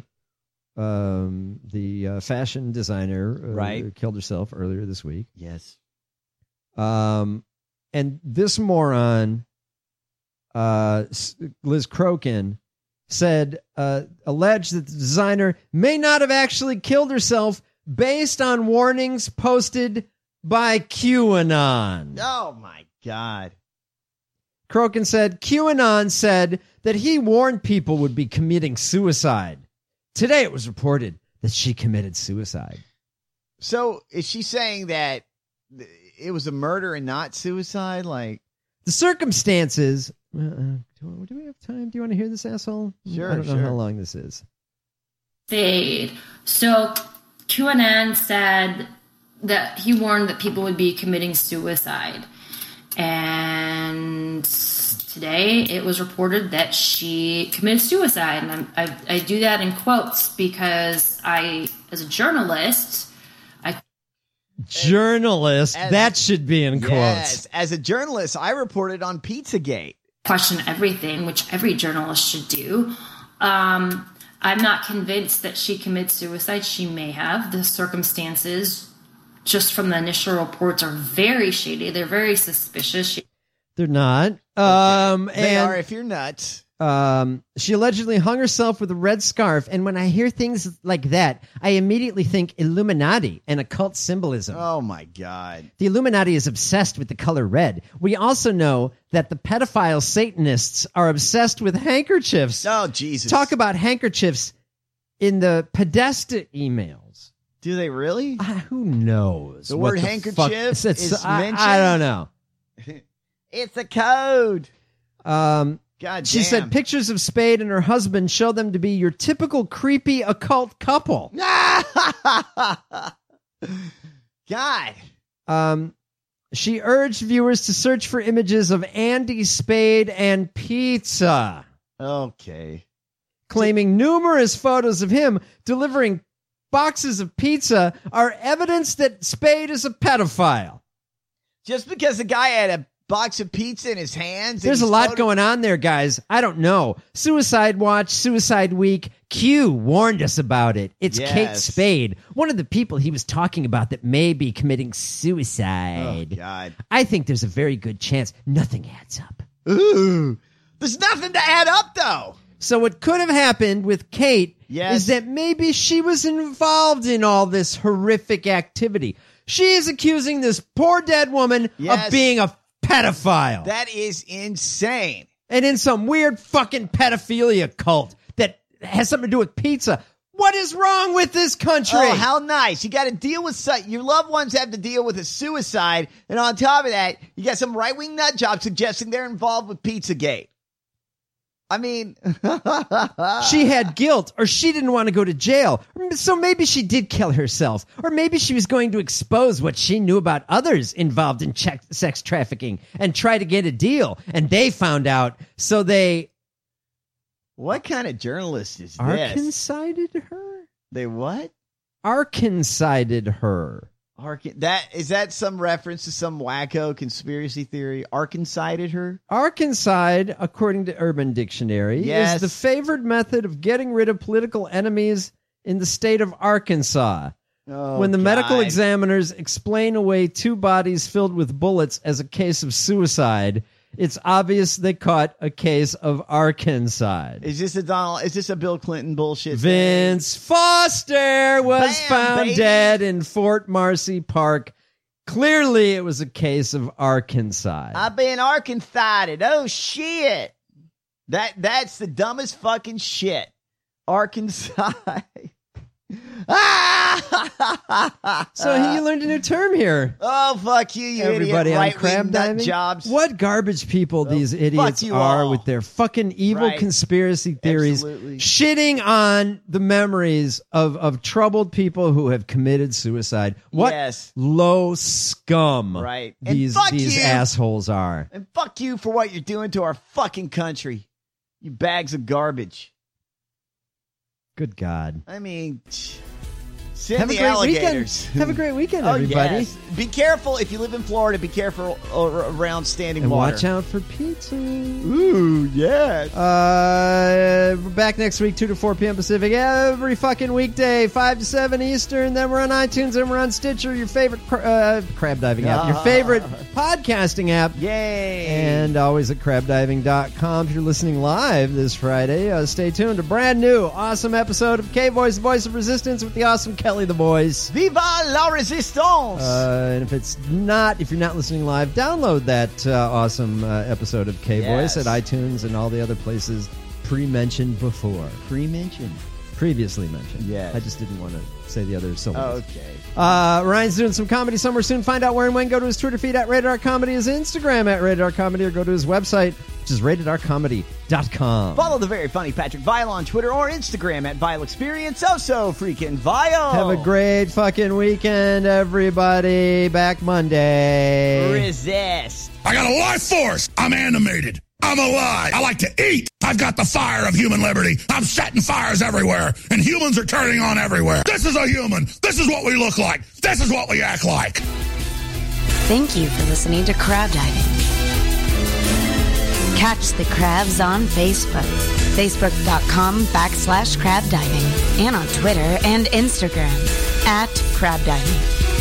the fashion designer, killed herself earlier this week. Yes. And this moron, Liz Crokin, said, alleged that the designer may not have actually killed herself based on warnings posted by QAnon. Oh, my God. Crokin said, QAnon said that he warned people would be committing suicide. Today it was reported that she committed suicide. So is she saying that it was a murder and not suicide? Like the circumstances. Do we have time? Do you want to hear this, asshole? Sure. I don't know how long this is. So QAnon said that he warned that people would be committing suicide. And today it was reported that she committed suicide. And I do that in quotes because as a journalist, that should be in quotes. Yes, as a journalist, I reported on Pizzagate. Question everything, which every journalist should do. I'm not convinced that she committed suicide. She may have. The circumstances, just from the initial reports, are very shady. They're very suspicious. They're not. They are if you're nuts. She allegedly hung herself with a red scarf, and when I hear things like that, I immediately think Illuminati and occult symbolism. Oh, my God. The Illuminati is obsessed with the color red. We also know that the pedophile Satanists are obsessed with handkerchiefs. Oh, Jesus. Talk about handkerchiefs in the Podesta emails. Do they really? Who knows? The word handkerchief is mentioned? I don't know. It's a code. God she damn. said pictures of Spade and her husband show them to be your typical creepy occult couple. God. She urged viewers to search for images of Andy Spade and pizza. Okay. Claiming numerous photos of him delivering boxes of pizza are evidence that Spade is a pedophile. Just because the guy had a box of pizza in his hands. There's a lot going on there, guys. I don't know. Suicide Watch, Suicide Week, Q warned us about it. It's Kate Spade, one of the people he was talking about that may be committing suicide. Oh, God. I think there's a very good chance nothing adds up. Ooh. There's nothing to add up, though. So what could have happened with Kate is that maybe she was involved in all this horrific activity. She is accusing this poor dead woman of being a pedophile. That is insane. And in some weird fucking pedophilia cult that has something to do with pizza. What is wrong with this country? Oh, how nice. You got to deal with your loved ones have to deal with a suicide. And on top of that, you got some right-wing nut job suggesting they're involved with Pizzagate. I mean, she had guilt, or she didn't want to go to jail. So maybe she did kill herself, or maybe she was going to expose what she knew about others involved in sex trafficking and try to get a deal. And they found out, so they... What kind of journalist is this? Arkansided her? They what? Arkansided her. Is that some reference to some wacko conspiracy theory? Arkansided her? Arkancide, according to Urban Dictionary, Yes. is the favored method of getting rid of political enemies in the state of Arkansas. Oh, when the medical God. examiners explain away 2 bodies filled with bullets as a case of suicide, it's obvious they caught a case of Arkancide. Is this a Bill Clinton bullshit? Vince Foster was Bam, found baby. dead in Fort Marcy Park. Clearly, it was a case of Arkancide. I've been Arkansided. Oh, shit. That's the dumbest fucking shit. Arkanside. So you learned a new term here. Oh, fuck you, Everybody idiot. on Right-wing crab nut diving. jobs. What garbage people these idiots you are all. with their fucking evil Right. conspiracy theories, Absolutely. shitting on the memories of troubled people who have committed suicide. What Yes. low scum Right. And these fuck you. assholes are. And fuck you for what you're doing to our fucking country. You bags of garbage. Good God. I mean, send Have a the great alligators. weekend. Have a great weekend, Oh, everybody. yes. Be careful if you live in Florida. Be careful around standing And water. watch out for pizza. Ooh, yeah. We're back next week, 2 to 4 p.m. Pacific, every fucking weekday, 5 to 7 Eastern. Then we're on iTunes, and we're on Stitcher, your favorite crab diving app, your favorite podcasting app. Yay. And always at crabdiving.com. If you're listening live this Friday, stay tuned. A brand new, awesome episode of K-Voice, the voice of resistance, with the awesome Kelly the Voice. Viva la resistance! And if you're not listening live, download that awesome episode of K-Voice Yes. at iTunes and all the other places pre-mentioned before. Previously mentioned. Yes. I just didn't want to say the other syllables. Okay. Ryan's doing some comedy somewhere soon. Find out where and when. Go to his Twitter feed at Rated R Comedy, his Instagram at Rated R Comedy, or go to his website, which is ratedrcomedy.com. Follow the very funny Patrick Vile on Twitter or Instagram at Vile Experience. So freaking Vile. Have a great fucking weekend, everybody. Back Monday. Resist. I got a life force. I'm animated. I'm alive. I like to eat. I've got the fire of human liberty. I'm setting fires everywhere, and humans are turning on everywhere. This is a human. This is what we look like. This is what we act like. Thank you for listening to Crab Diving. Catch the crabs on Facebook, facebook.com/crabdiving, and on Twitter and Instagram @crabdiving.